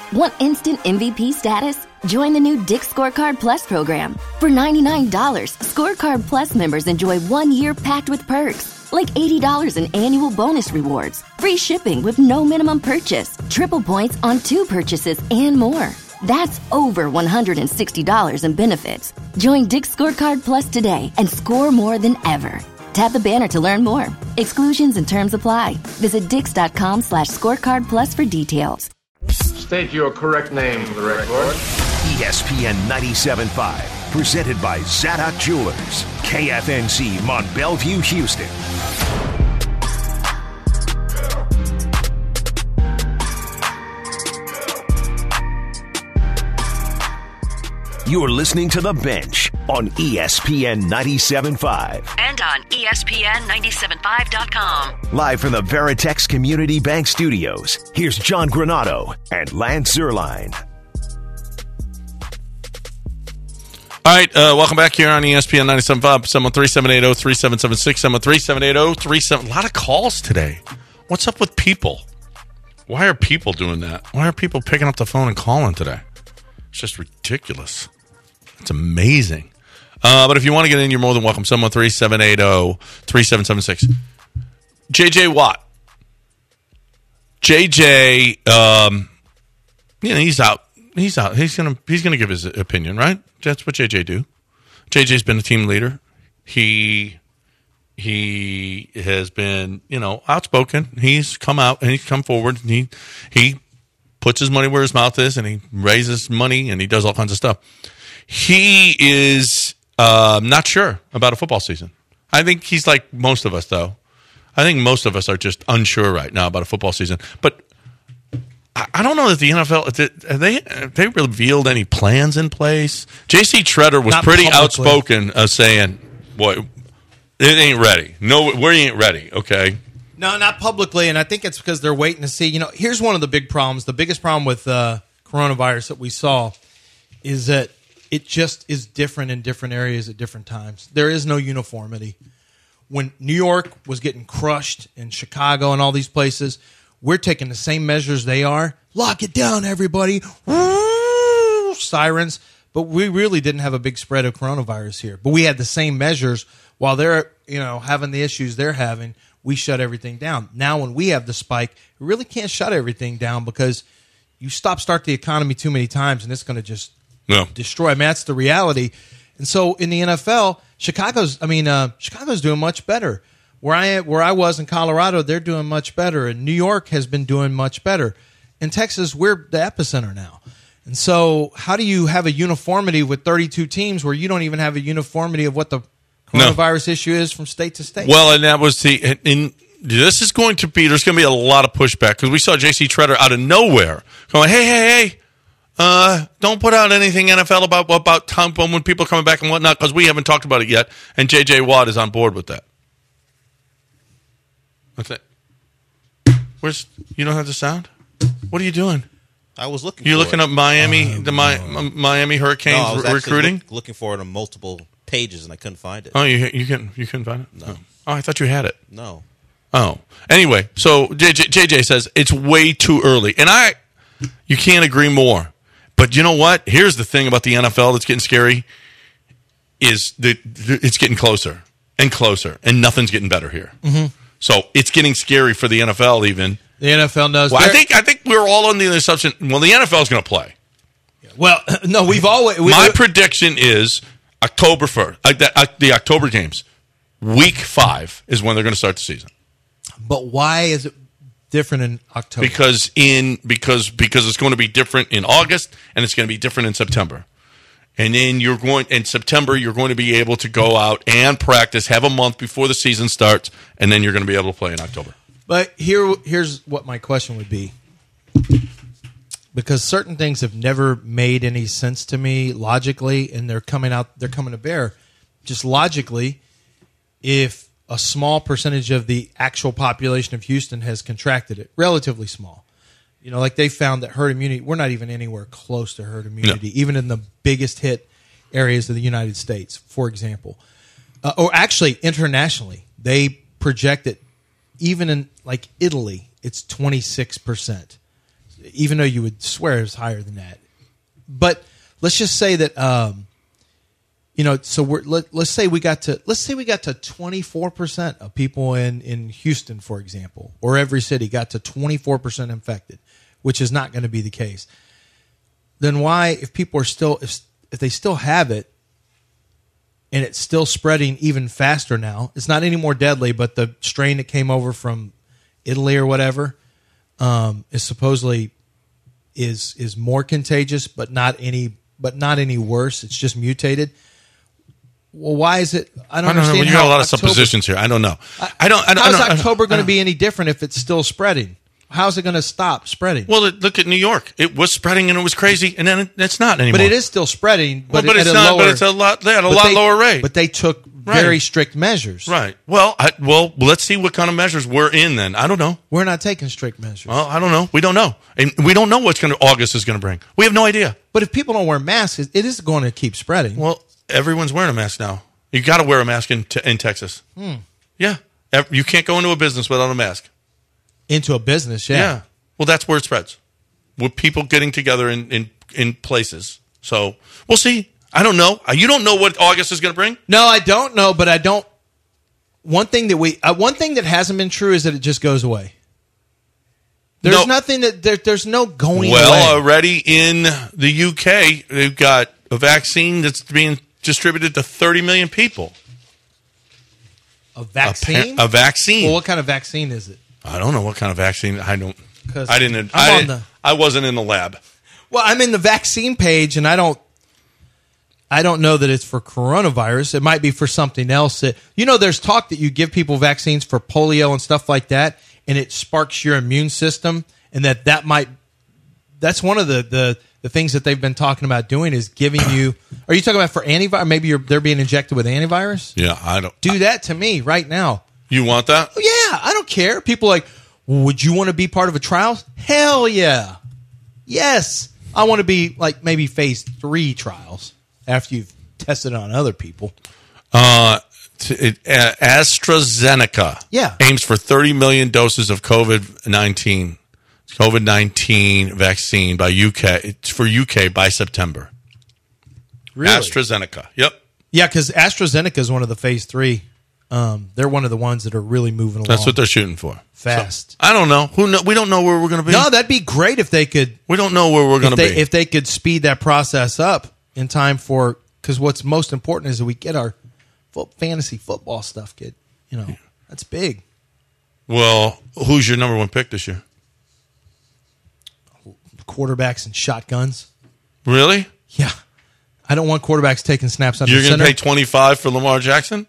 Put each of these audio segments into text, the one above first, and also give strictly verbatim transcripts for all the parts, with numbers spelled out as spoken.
Want instant M V P status? Join the new Dick's Scorecard Plus program. For ninety-nine dollars, Scorecard Plus members enjoy one year packed with perks, like eighty dollars in annual bonus rewards, free shipping with no minimum purchase, triple points on two purchases, and more. That's over one hundred sixty dollars in benefits. Join Dick's Scorecard Plus today and score more than ever. Tap the banner to learn more. Exclusions and terms apply. Visit dix.com slash scorecard plus for details. State your correct name for the record. E S P N ninety-seven point five, presented by Zadok Jewelers, K F N C, Mont Bellevue, Houston. You're listening to The Bench on E S P N ninety-seven point five. And on E S P N ninety-seven point five dot com. Live from the Veritex Community Bank Studios, here's John Granato and Lance Zierlein. All right, uh, welcome back here on E S P N ninety-seven point five, seven one three, seven eight zero, three seven seven six, seven one three, seven eight zero, three seven. A lot of calls today. What's up with people? Why are people doing that? Why are people picking up the phone and calling today? It's just ridiculous. It's amazing. Uh, but if you want to get in, you're more than welcome. seven one three, seven eight zero, three seven seven six. J J Watt. J J, um, you know, he's out. He's out. He's gonna he's gonna give his opinion, right? That's what J J do. J J's been a team leader. He he has been, you know, outspoken. He's come out and he's come forward and he he puts his money where his mouth is and he raises money and he does all kinds of stuff. He is uh, not sure about a football season. I think he's like most of us, though. I think most of us are just unsure right now about a football season. But I, I don't know that the N F L, did, have they have they revealed any plans in place? J C Treader was Not pretty publicly. outspoken of saying, boy, it ain't ready. No, we ain't ready, okay? No, not publicly, and I think it's because they're waiting to see. You know, here's one of the big problems. The biggest problem with uh, coronavirus that we saw is that it just is different in different areas at different times. There is no uniformity. When New York was getting crushed and Chicago and all these places, we're taking the same measures they are. Lock it down, everybody. Woo! Sirens. But we really didn't have a big spread of coronavirus here. But we had the same measures while they're, you know, having the issues they're having. We shut everything down. Now when we have the spike, we really can't shut everything down because you stop start the economy too many times and it's going to just No. destroy. I mean, that's the reality. And so in the N F L, Chicago's, I mean, uh, Chicago's doing much better. Where I where I was in Colorado, they're doing much better. And New York has been doing much better. In Texas, we're the epicenter now. And so how do you have a uniformity with thirty-two teams where you don't even have a uniformity of what the coronavirus no. issue is from state to state? Well, and that was the in. This is going to be, there's going to be a lot of pushback because we saw J C Treader out of nowhere going, hey, hey, hey. Uh, don't put out anything N F L about about time when people are coming back and whatnot because we haven't talked about it yet. And J J Watt is on board with that. What's that? Where's you don't have the sound? What are you doing? I was looking. You're for looking it. up Miami, uh, the Mi- Miami Hurricanes no, I was re- recruiting. Look, looking for it on multiple pages and I couldn't find it. Oh, you you can you couldn't find it? No. Oh. oh, I thought you had it. No. Oh, anyway, so J J, J J says it's way too early, and I you can't agree more. But you know what? Here's the thing about the N F L that's getting scary is that it's getting closer and closer, and nothing's getting better here. Mm-hmm. So it's getting scary for the N F L even. The N F L knows. Well, I think I think we're all under the assumption, well, the N F L is going to play. Well, no, we've always... We, My prediction is October first, uh, the, uh, the October games, week five is when they're going to start the season. But why is it different in October? Because in because because it's going to be different in August and it's going to be different in September. And then you're going in September you're going to be able to go out and practice, have a month before the season starts, and then you're going to be able to play in October. But here here's what my question would be. Because certain things have never made any sense to me logically, and they're coming out they're coming to bear. Just logically, if a small percentage of the actual population of Houston has contracted it, relatively small. You know, like they found that herd immunity, we're not even anywhere close to herd immunity, no. even in the biggest hit areas of the United States, for example. Uh, or actually, internationally, they project it, even in like Italy, it's twenty-six percent. even though you would swear it's higher than that. But let's just say that, um, you know, so we're, let, let's say we got to, let's say we got to twenty-four percent of people in, in Houston, for example, or every city got to twenty-four percent infected, which is not going to be the case. Then why, if people are still, if, if they still have it and it's still spreading even faster now, it's not any more deadly, but the strain that came over from Italy or whatever, um, is supposedly is, is more contagious, but not any, but not any worse. It's just mutated. Well, why is it? I don't, I don't understand. know. You how got a lot of October, suppositions here. I don't know. I don't. I don't How is I don't, October going I to be any different if it's still spreading? How's it going to stop spreading? Well, look at New York. It was spreading and it was crazy, and then it, it's not anymore. But it is still spreading. But, well, but at it's a not. lower, but it's a lot at a but lot they, lower rate. But they took Right. very strict measures. Right. Well, I, well, let's see what kind of measures we're in. Then I don't know. We're not taking strict measures. Well, I don't know. We don't know, and we don't know what's going to August is going to bring. We have no idea. But if people don't wear masks, it is going to keep spreading. Well, everyone's wearing a mask now. You got to wear a mask in te- in Texas. Hmm. Yeah, Ev- you can't go into a business without a mask. Into a business, yeah. Yeah. Well, that's where it spreads. With people getting together in, in, in places. So we'll see. I don't know. You don't know what August is going to bring? No, I don't know, but I don't. One thing that we, uh, one thing that hasn't been true is that it just goes away. There's No. nothing that there, there's no going Well, away. already in the U K, they've got a vaccine that's being distributed to thirty million people. A vaccine? A, a vaccine. Well, what kind of vaccine is it? I don't know what kind of vaccine. I don't. 'Cause I didn't. I'm I, on didn't the- I wasn't in the lab. Well, I'm in the vaccine page, and I don't. I don't know that it's for coronavirus. It might be for something else. That, you know, there's talk that you give people vaccines for polio and stuff like that, and it sparks your immune system, and that that might. That's one of the the, the things that they've been talking about doing is giving you. Are you talking about for antivirus? Maybe you're they're being injected with antivirus. Yeah, I don't. Do that to me right now. You want that? Yeah, I don't care. People are like, well, would you want to be part of a trial? Hell yeah. Yes. I want to be like maybe phase three trials after you've tested on other people. Uh, t- it, uh, AstraZeneca Yeah. aims for thirty million doses of COVID nineteen COVID nineteen vaccine by U K. It's for U K by September. Really? AstraZeneca. Yep. Yeah, because AstraZeneca is one of the phase three. Um, they're one of the ones that are really moving along. That's what they're shooting for. Fast. So, I don't know. Who know? We don't know where we're going to be. No, that'd be great if they could. We don't know where we're going If to they, be. if they could speed that process up in time for, because what's most important is that we get our fo- fantasy football stuff, kid. You know, that's big. Well, who's your number one pick this year? Quarterbacks and shotguns. Really? Yeah. I don't want quarterbacks taking snaps under You're going to center. pay twenty-five for Lamar Jackson?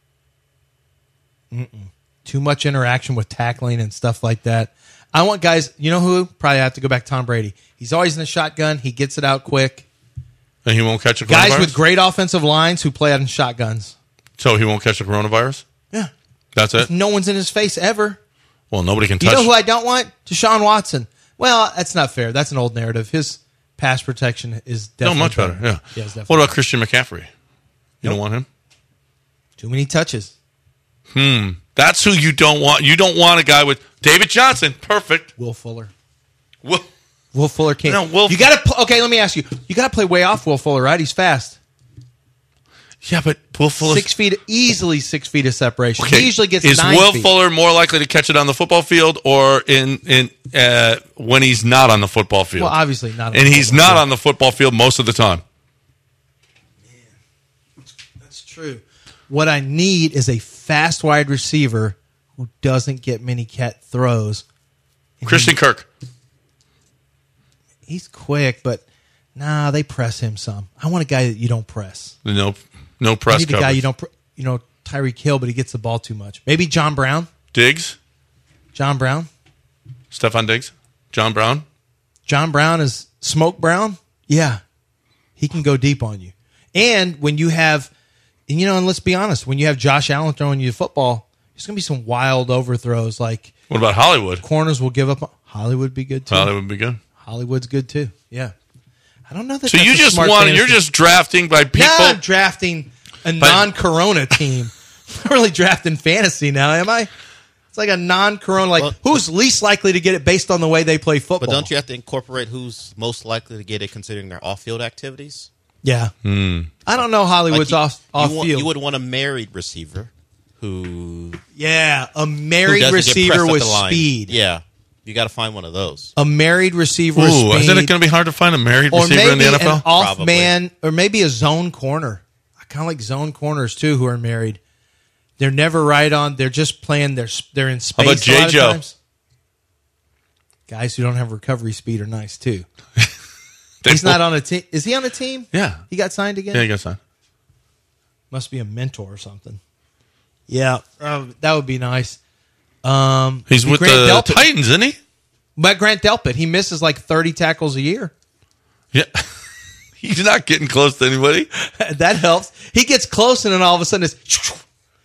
Too much interaction with tackling and stuff like that. I want guys, you know who? Probably have to go back to Tom Brady. He's always in the shotgun. He gets it out quick. And he won't catch a Guys coronavirus? with great offensive lines who play out in shotguns. So he won't catch a coronavirus? Yeah. That's it? No one's in his face ever. Well, nobody can You touch know who I don't want? Deshaun Watson. Well, that's not fair. That's an old narrative. His pass protection is No, definitely much better. Yeah. Yeah, it's definitely What about Christian McCaffrey? You don't want him? too many touches. That's who you don't want. You don't want a guy with David Johnson. Perfect. Will Fuller. Well, Will Fuller can't. No, Will- you got to. Okay, let me ask you. You got to play way off Will Fuller, right? He's fast. yeah, but Will Fuller. Six feet, easily six feet of separation. Okay. He usually gets Is nine Will feet. Fuller more likely to catch it on the football field or in in uh, when he's not on the football field? Well, obviously not. on and the he's football not field. on the football field most of the time. That's true. What I need is a fast wide receiver who doesn't get many cat throws. And Christian Kirk. He's quick, but nah, they press him some. I want a guy that you don't press. No, no I press need a coverage. guy you don't. Pr- you know, Tyreek Hill, but he gets the ball too much. Maybe John Brown. Diggs, John Brown. Stephon Diggs, John Brown. John Brown is Smoke Brown. Yeah, he can go deep on you. And when you have, and you know, and let's be honest, when you have Josh Allen throwing you the football, there's going to be some wild overthrows. Like What about Hollywood? corners will give up. Hollywood would be good too. Hollywood would be good. Hollywood's good too. Yeah. I don't know that. So that's you a just smart want fantasy. you're just drafting by people. Now I'm drafting a non-corona team. I'm not really drafting fantasy now, am I? It's like a non-corona. Like Well, who's least likely to get it based on the way they play football? But don't you have to incorporate who's most likely to get it considering their off-field activities? Yeah. Hmm. I don't know Hollywood's Like, you- off off you want- field. You would want a married receiver who, yeah, a who married doesn't get receiver pressed up with the line. speed. Yeah, you got to find one of those. A married receiver with Ooh, speed. isn't it going to be hard to find a married or receiver maybe in the N F L? an off Probably. man, or maybe a zone corner. I kind of like zone corners too, who are married. They're never right on. They're just playing. They're they're in space. How about a lot of J. Joe? times. Guys who don't have recovery speed are nice too. They He's not won't- on a team. Is he on a team? Yeah. He got signed again. Yeah, you got signed. Must be a mentor or something. Yeah, uh, that would be nice. Um, He's with Grant the Delpit. Titans, isn't he? But Grant Delpit, he misses like thirty tackles a year. Yeah. He's not getting close to anybody. That helps. He gets close, and then all of a sudden it's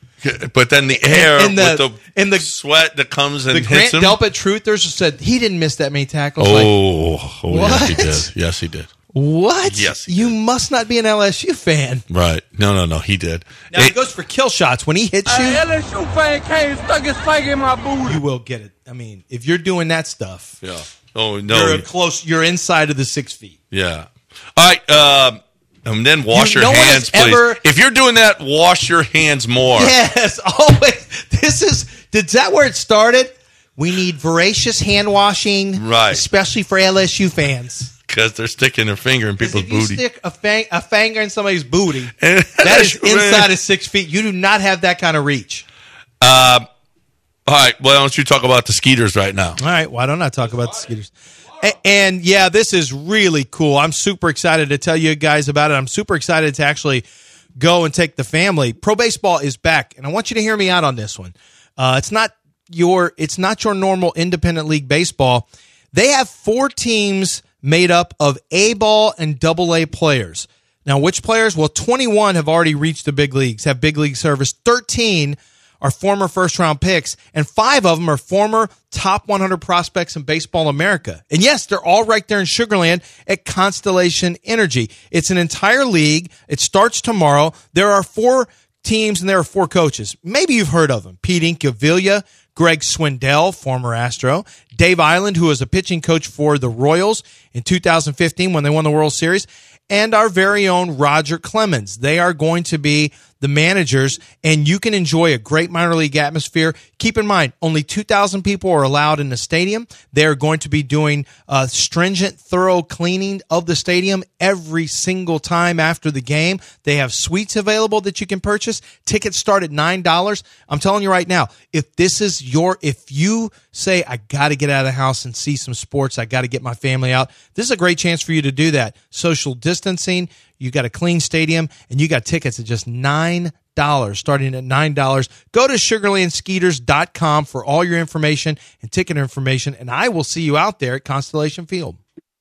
But then the air And the- with the, and the- sweat that comes and the Grant hits him. Delpit truthers said he didn't miss that many tackles. Like, Oh, oh yes, he What? did. Yes, he did. what? Yes, he you must not be an L S U fan. Right. No, no, no. He did. Now he It- goes for kill shots. When he hits you, L S U fan came stuck his finger in my booty. you will get it. I mean, if you're doing that stuff, yeah. Oh, no. you're close. You're inside of the six feet. Yeah. All right. Um, and then wash You- your no one hands, has please. ever- If you're doing that, wash your hands more. Yes, always. This is. Is that where it started? We need voracious hand washing, Right. Especially for L S U fans. Because they're sticking their finger in people's If you booty. stick a, fang, a finger in somebody's booty, And that is that's right. inside of six feet. You do not have that kind of reach. Um, all right. Well, why don't you talk about the Skeeters right now? All right, why don't I talk about the Skeeters? And, and yeah, this is really cool. I'm super excited to tell you guys about it. I'm super excited to actually go and take the family. Pro baseball is back, and I want you to hear me out on this one. Uh, it's not your it's not your normal independent league baseball. They have four teams made up of A-ball and double A players. Now, which players? Well, twenty-one have already reached the big leagues, have big league service. thirteen are former first-round picks, and five of them are former top one hundred prospects in Baseball America. And yes, they're all right there in Sugar Land at Constellation Energy. It's an entire league. It starts tomorrow. There are four teams, and there are four coaches. Maybe you've heard of them. Pete Incaviglia, Greg Swindell, former Astro, Dave Island, who was a pitching coach for the Royals in two thousand fifteen when they won the World Series, and our very own Roger Clemens. They are going to be the managers, and you can enjoy a great minor league atmosphere. Keep in mind, only two thousand people are allowed in the stadium. They are going to be doing uh, stringent, thorough cleaning of the stadium every single time after the game. They have suites available that you can purchase. Tickets start at nine dollars. I'm telling you right now, if this is your, if you say, I got to get out of the house and see some sports, I got to get my family out, this is a great chance for you to do that. Social distancing, you got a clean stadium, and you got tickets at just nine dollars, starting at nine dollars. Go to sugar land skeeters dot com for all your information and ticket information, and I will see you out there at Constellation Field.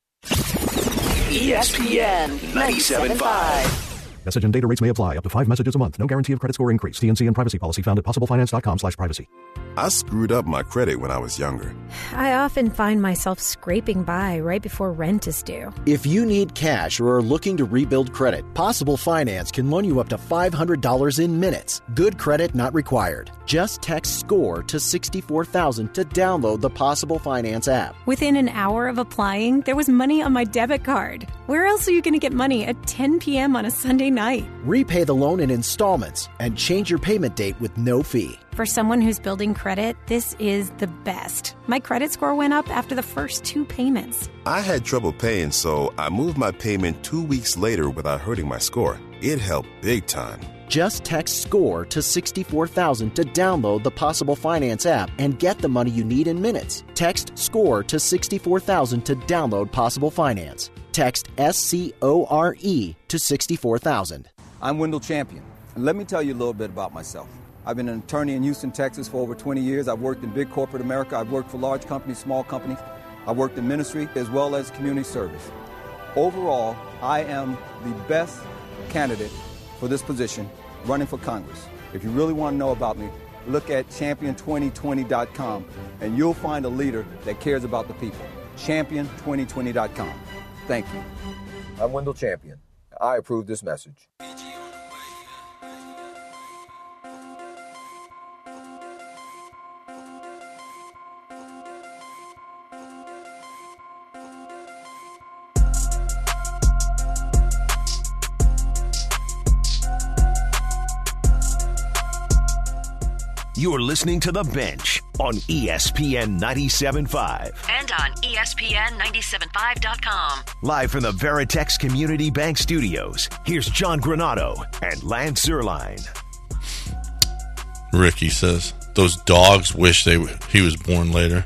E S P N ninety-seven point five. Message and data rates may apply. Up to five messages a month. No guarantee of credit score increase. T N C and privacy policy found at possible finance dot com slash privacy. I screwed up my credit when I was younger. I often find myself scraping by right before rent is due. If you need cash or are looking to rebuild credit, Possible Finance can loan you up to five hundred dollars in minutes. Good credit not required. Just text SCORE to sixty-four thousand to download the Possible Finance app. Within an hour of applying, there was money on my debit card. Where else are you going to get money at ten p.m. on a Sunday night? Repay the loan in installments and change your payment date with no fee. For someone who's building credit, this is the best. My credit score went up after the first two payments. I had trouble paying, so I moved my payment two weeks later without hurting my score. It helped big time. Just text SCORE to sixty-four thousand to download the Possible Finance app and get the money you need in minutes. Text SCORE to sixty-four thousand to download Possible Finance. Text S C O R E to sixty-four thousand. I'm Wendell Champion, and let me tell you a little bit about myself. I've been an attorney in Houston, Texas for over twenty years. I've worked in big corporate America. I've worked for large companies, small companies. I've worked in ministry as well as community service. Overall, I am the best candidate for this position running for Congress. If you really want to know about me, look at champion twenty twenty dot com, and you'll find a leader that cares about the people. champion twenty twenty dot com. Thank you. I'm Wendell Champion. I approve this message. 。 You're listening to The Bench on E S P N ninety-seven point five. And on E S P N ninety-seven point five dot com. Live from the Veritex Community Bank Studios, here's John Granado and Lance Zierlein. Ricky says, those dogs wish they w- he was born later.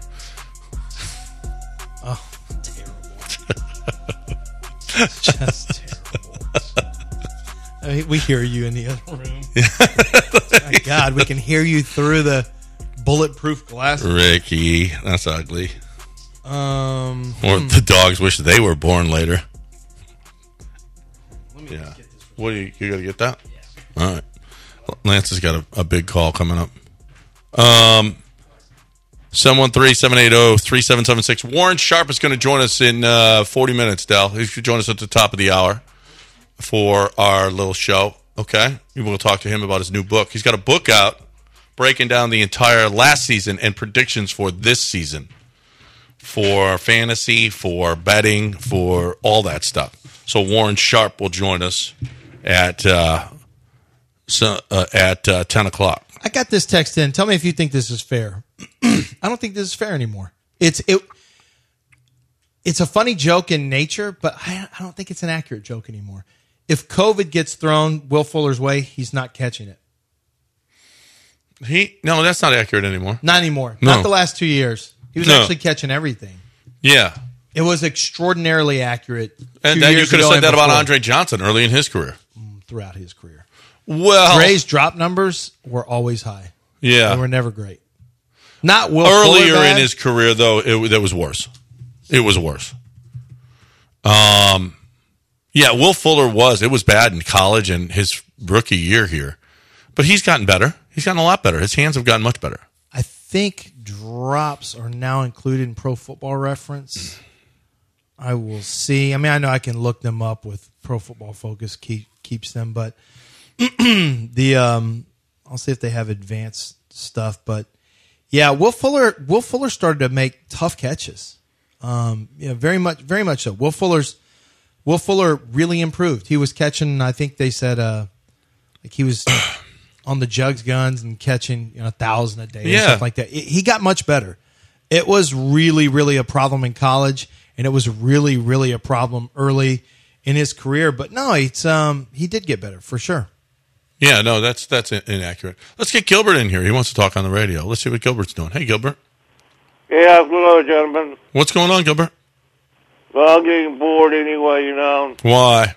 Oh, terrible. Just terrible. I mean, we hear you in the other room. My God, we can hear you through the bulletproof glass. Ricky, that's ugly. Um, or hmm. the dogs wish they were born later. Let me yeah. get this. What do you, you got to get that? Yeah. All right. Lance has got a, a big call coming up. Um, seven one three, seven eight zero, three seven seven six. Warren Sharp is going to join us in uh, forty minutes, Del. He's going to join us at the top of the hour for our little show. Okay? We'll talk to him about his new book. He's got a book out breaking down the entire last season and predictions for this season. For fantasy, for betting, for all that stuff. So Warren Sharp will join us at uh, so, uh, at uh, ten o'clock. I got this text in. Tell me if you think this is fair. I don't think this is fair anymore. It's it. It's a funny joke in nature, but I, I don't think it's an accurate joke anymore. If COVID gets thrown Will Fuller's way, he's not catching it. He no, that's not accurate anymore. Not anymore. No. Not the last two years. He was No. actually catching everything. Yeah. It was extraordinarily accurate. And two then you years could have ago said and that about before. Andre Johnson early in his career. Throughout his career. Well, Dre's drop numbers were always high. Yeah. They were never great. Not Will Earlier Fuller in bad. his career, though, it, it was worse. It was worse. Um, yeah, Will Fuller was. It was bad in college and his rookie year here. But he's gotten better. He's gotten a lot better. His hands have gotten much better. I think drops are now included in Pro Football Reference. I will see. I mean, I know I can look them up with Pro Football Focus keep, keeps them, but the um, I'll see if they have advanced stuff. But yeah, Will Fuller Will Fuller started to make tough catches. Um, yeah, very much, very much so. Will Fuller's Will Fuller really improved. He was catching. I think they said uh, like he was on the jugs guns and catching you know, a thousand a day Yeah. or something like that. It, he got much better. It was really, really a problem in college, and it was really, really a problem early in his career. But no, it's um, he did get better for sure. Yeah, no, that's that's in- inaccurate. Let's get Gilbert in here. He wants to talk on the radio. Let's see what Gilbert's doing. Hey, Gilbert. Yeah, hello, gentlemen. What's going on, Gilbert? Well, I'm getting bored anyway, you know. Why?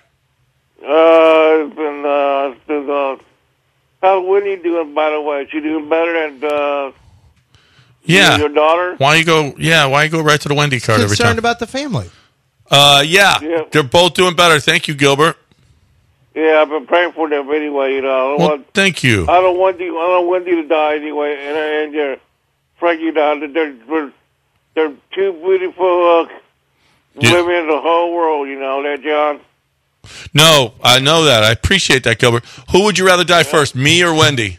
Uh, it's been, uh, it's been, uh, how's Winnie doing, by the way? Is she doing better than, uh, Yeah. your daughter? Why you go? Yeah, why you go right to the Wendy card every Concerned time? about the family. Uh, yeah, Yeah. they're both doing better. Thank you, Gilbert. Yeah, I've been praying for them anyway, you know. I don't Well, want, thank you. I don't want you, I don't want you to die anyway, and, and uh, Frankie died. They're, they're, they're two beautiful, uh, Yeah. women in the whole world, you know that, John? No, I know that. I appreciate that, Gilbert. Who would you rather die first, me or Wendy?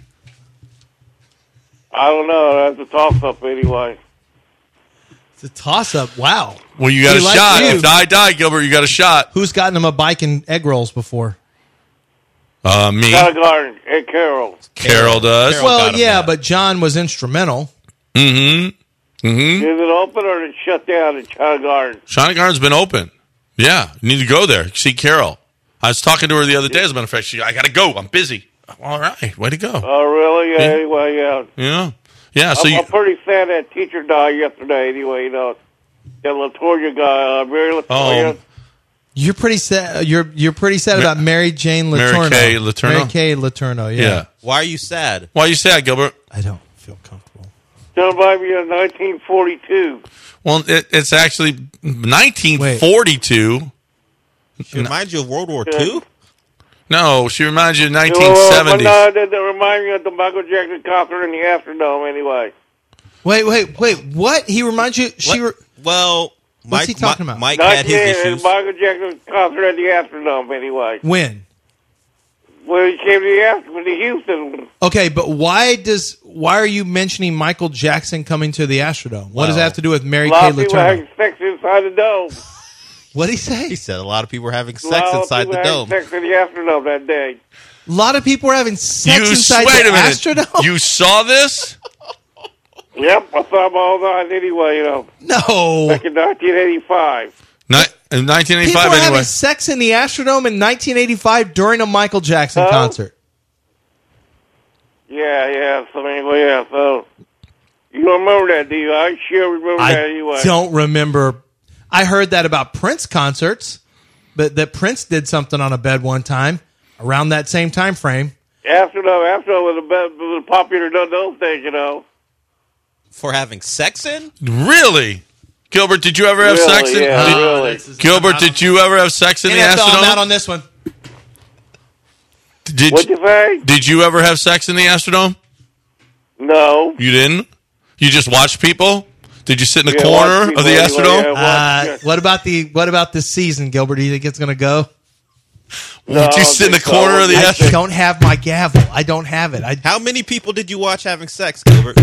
I don't know. That's a toss-up anyway. It's a toss-up. Wow. Well, you got He a likes shot. you. If I die, Gilbert, you got a shot. Who's gotten him a bike and egg rolls before? Uh, me. Got a garden. Hey, Carol. Carol does. Well, yeah, but John was instrumental. Mm-hmm. Mm-hmm. Is it open or is it shut down in China Garden? China Garden's been open. Yeah, you need to go there. See Carol. I was talking to her the other day, as a matter of fact. She, I got to go. I'm busy. All right. Way to go. Oh, really? Yeah, Yeah. anyway, yeah. Yeah. Yeah, so I'm, you... I'm pretty sad that teacher died yesterday anyway, you know. That Latoya guy, uh, Mary Latoya. Oh. You're pretty sad. You're you're pretty sad Ma- about Mary Jane Mary Letourneau. Kay Letourneau? Mary Kay Letourneau. Yeah. Yeah. Why are you sad? Why are you sad, Gilbert? I don't feel comfortable. Still by me in nineteen forty-two. Well, it, it's actually nineteen forty-two. She reminds you of World War Two? No, she reminds you of Oh, nineteen but seventies. no, that, that remind me of the Michael Jackson concert in the Astrodome anyway. Wait, wait, wait. What? He reminds you? She. Re- well, what's Mike, he talking Mi- about? Mike had his nineteen issues. Michael Jackson concert at the Astrodome anyway. When? When he came to the Astrodome, to Houston. Okay, but why does why are you mentioning Michael Jackson coming to the Astrodome? What does that have to do with Mary A lot Kay of people Letourneau? having sex inside the dome. What did he say? He said a lot of people were having A sex lot of inside people the having dome. sex in the Astrodome that day. A lot of people were having sex You inside wait the a minute. Astrodome. You saw this? Yep, I saw them all night anyway, you know. No. Back in nineteen eighty-five. Ni- in nineteen People eighty-five, were anyway. having sex in the Astrodome in nineteen eighty-five during a Michael Jackson Huh? concert. Yeah, yeah. So anyway, yeah. So you don't remember that, do you? I sure remember I that anyway. don't remember. I heard that about Prince concerts, but that Prince did something on a bed one time around that same time frame. After no, after was a bit- was popular done those days, you know. For having sex in? Really? Gilbert, did you ever have Really, sex in yeah, did- really. Gilbert, did you ever have sex in N the F L, I'm Astrodome? out on this one. Did What'd you say? Did you ever have sex in the Astrodome? No. You didn't? You just watched people? Did you sit in the Yeah, corner watch of the people Astrodome? anyway, yeah, Uh, what about the what about this season, Gilbert? Do you think it's going to go? No, Did you sit in the I don't think so. corner of the I Astrodome? don't have my gavel. I don't have it. I, How many people did you watch having sex, Gilbert?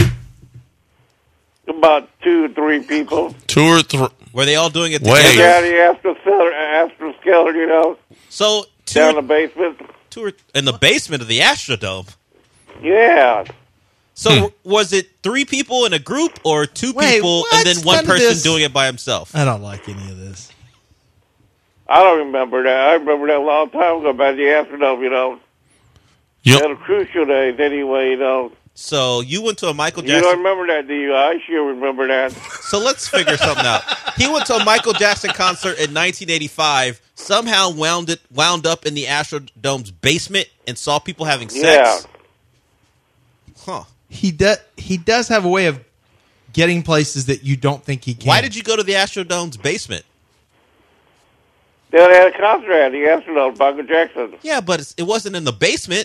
About two or three people. Two or three? Were they all doing it Wait. together? Yeah, the Astro Cellar, Astro Skeller, you know, So two, down in the basement. two or, in the basement of the Astrodome. Yeah. So w- was it three people in a group or two Wait, people what? and then one None of person this. doing it by himself? I don't like any of this. I don't remember that. I remember that a long time ago about the Astrodome, you know. Yep. That was crucial days anyway, you know. So you went to a Michael You don't Jackson. remember that, do you? I sure remember that. So let's figure something out. He went to a Michael Jackson concert in nineteen eighty-five. Somehow wound it wound up in the Astrodome's basement and saw people having sex. Huh. He does. He does have a way of getting places that you don't think he can. Why did you go to the Astrodome's basement? Yeah, they had a concert at the Astrodome, Michael Jackson. Yeah, but it's, it wasn't in the basement.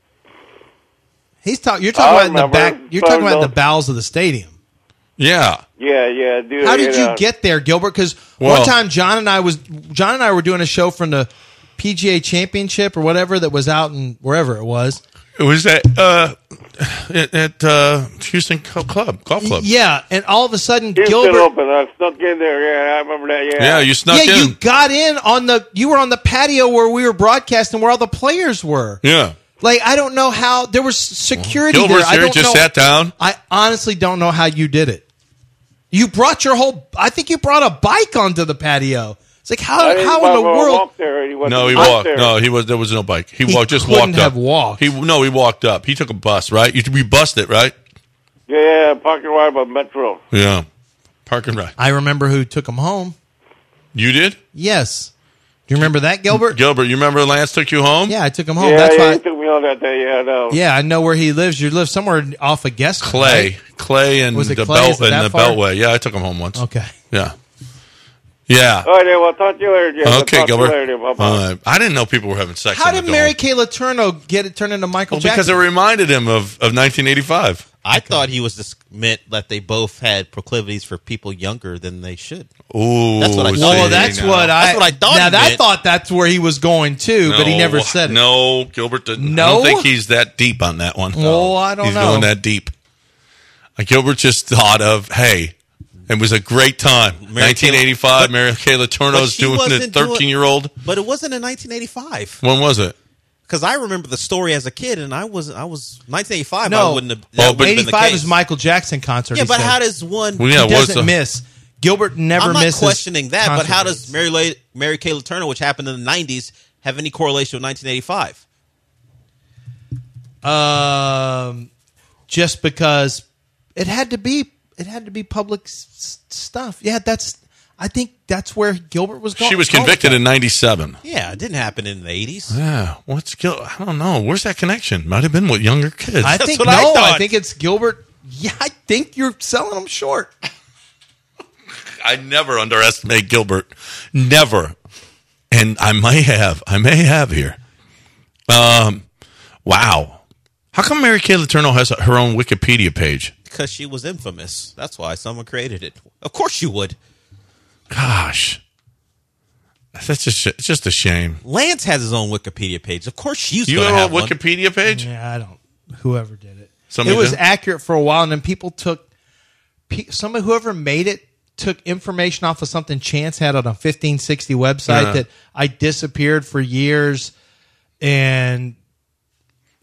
He's talking. You're talking I about in the remember. back. You're talking about in the Don't- bowels of the stadium. Yeah. Yeah, yeah, dude. How did you know. get there, Gilbert? Because Well- one time John and I was John and I were doing a show from the P G A Championship or whatever that was out in wherever it was. It was at uh, at, at uh, Houston Cl- Club Golf Club. Yeah, and all of a sudden Houston Gilbert. Open. I snuck in there. Yeah, I remember that. Yeah. Yeah, you snuck yeah, in. you got in on the. You were on the patio where we were broadcasting, where all the players were. Yeah. Like I don't know how there was security Gilbert's there. I here, don't just know. sat down. I honestly don't know how you did it. You brought your whole. I think you brought a bike onto the patio. It's like how I didn't how in the walk- world? walk there. He wasn't No, he walk walked. there. No, he was. There was no bike. He, He walked. Just couldn't walked up. have walked. He no, he walked up. He took a bus, right? You we bussed it, right? Yeah, parking right by Metro. Yeah, parking right. I remember who took him home. You did, Yes. Do you remember that, Gilbert? Gilbert. You remember Lance took you home? Yeah, I took him home. Yeah, That's yeah, why. he took me on that day. Yeah, I know. Yeah, I know where he lives. You live somewhere off of Guest Clay, right? Clay, and Was it the Clay? belt Is it and that the far? Beltway. Yeah, I took him home once. Okay. Yeah, yeah. All right, then. Well, talk to you later, Jim. I'll Okay, talk to you Gilbert. later. Bye-bye. Uh, I didn't know people were having sex. How in did the Mary dome. Kay Letourneau get it turned into Michael Well, because it Jackson? reminded him of, of nineteen eighty-five. I thought he was just meant that they both had proclivities for people younger than they should. Ooh, That's what I thought. Well, See, that's now. what I. That's what I thought Now he that I meant. thought that's where he was going too, but he No, never said it. No, Gilbert didn't. I No? don't think he's that deep on that one. Well, I don't he's know. going that deep. Uh, Gilbert just thought of, hey, it was a great time. Mary nineteen eighty-five, Mary Kay But Letourneau's she doing the wasn't doing- thirteen-year-old. But it wasn't in nineteen eighty-five. When was it? Because I remember the story as a kid, and I was I was nineteen eighty-five. No. I wouldn't have. Oh, That but- wouldn't have been the eighty-five case. is Michael Jackson concert. Yeah, he but said. how does one? Well, yeah, he what's doesn't the- miss. Gilbert never I'm not misses. questioning that, but how does concert Mary La- Mary Kay Letourneau, which happened in the nineties, have any correlation with nineteen eighty-five? dates. Um, just because it had to be, it had to be public s- stuff. Yeah, that's. I think that's where Gilbert was going. She was going with convicted that. in ninety-seven. Yeah, it didn't happen in the eighties. Yeah, what's Gil? I don't know. Where's that connection? Might have been with younger kids. I That's think what no. I I, thought. think it's Gilbert. Yeah, I think you're selling them short. I never underestimate Gilbert. Never. And I may have. I may have here. Um, wow. How come Mary Kay Letourneau has her own Wikipedia page? Because she was infamous. That's why someone created it. Of course you would. Gosh. That's just it's just a shame. Lance has his own Wikipedia page. Of course she's You going to have have a one. Wikipedia page? Yeah, I don't. Whoever did it, Somebody it was did? accurate for a while, and then people took. pe- Somebody, whoever made it, took information off of something Chance had on a fifteen sixty website Yeah. that I disappeared for years, and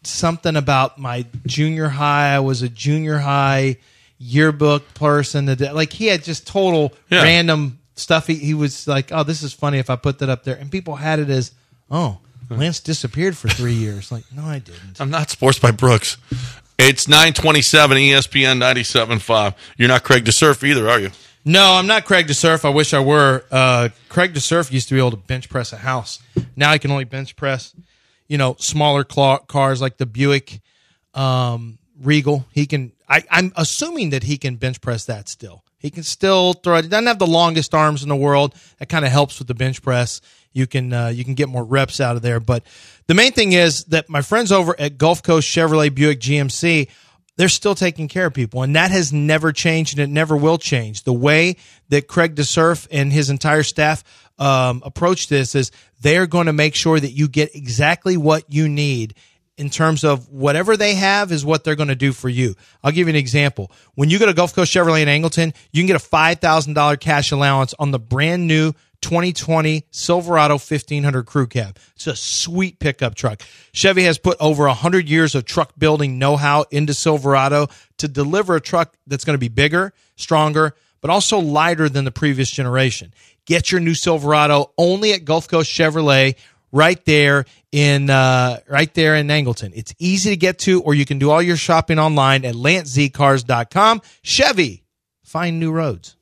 something about my junior high. I was a junior high yearbook person. That like he had just total Yeah. random stuff. He, he was like, oh, this is funny if I put that up there. And people had it as, oh, Lance disappeared for three years. Like, no, I didn't. I'm not Sports by Brooks. It's nine twenty-seven E S P N ninety-seven point five. You're not Craig DeSurf either, are you? No, I'm not Craig DeSurf. I wish I were. Uh, Craig DeSurf used to be able to bench press a house. Now I can only bench press, you know, smaller cla- cars like the Buick um, Regal. He can. I, I'm assuming that he can bench press that still. He can still throw it. He doesn't have the longest arms in the world. That kind of helps with the bench press. You can uh, you can get more reps out of there. But the main thing is that my friends over at Gulf Coast Chevrolet Buick G M C, they're still taking care of people, and that has never changed, and it never will change. The way that Craig DeSurf and his entire staff um, approach this is they're going to make sure that you get exactly what you need in terms of whatever they have is what they're going to do for you. I'll give you an example. When you go to Gulf Coast Chevrolet in Angleton, you can get a five thousand dollars cash allowance on the brand new twenty twenty Silverado fifteen hundred Crew Cab. It's a sweet pickup truck. Chevy has put over one hundred years of truck building know-how into Silverado to deliver a truck that's going to be bigger, stronger, but also lighter than the previous generation. Get your new Silverado only at Gulf Coast Chevrolet right there in uh, right there in Angleton. It's easy to get to, or you can do all your shopping online at lance z cars dot com. Chevy, find new roads.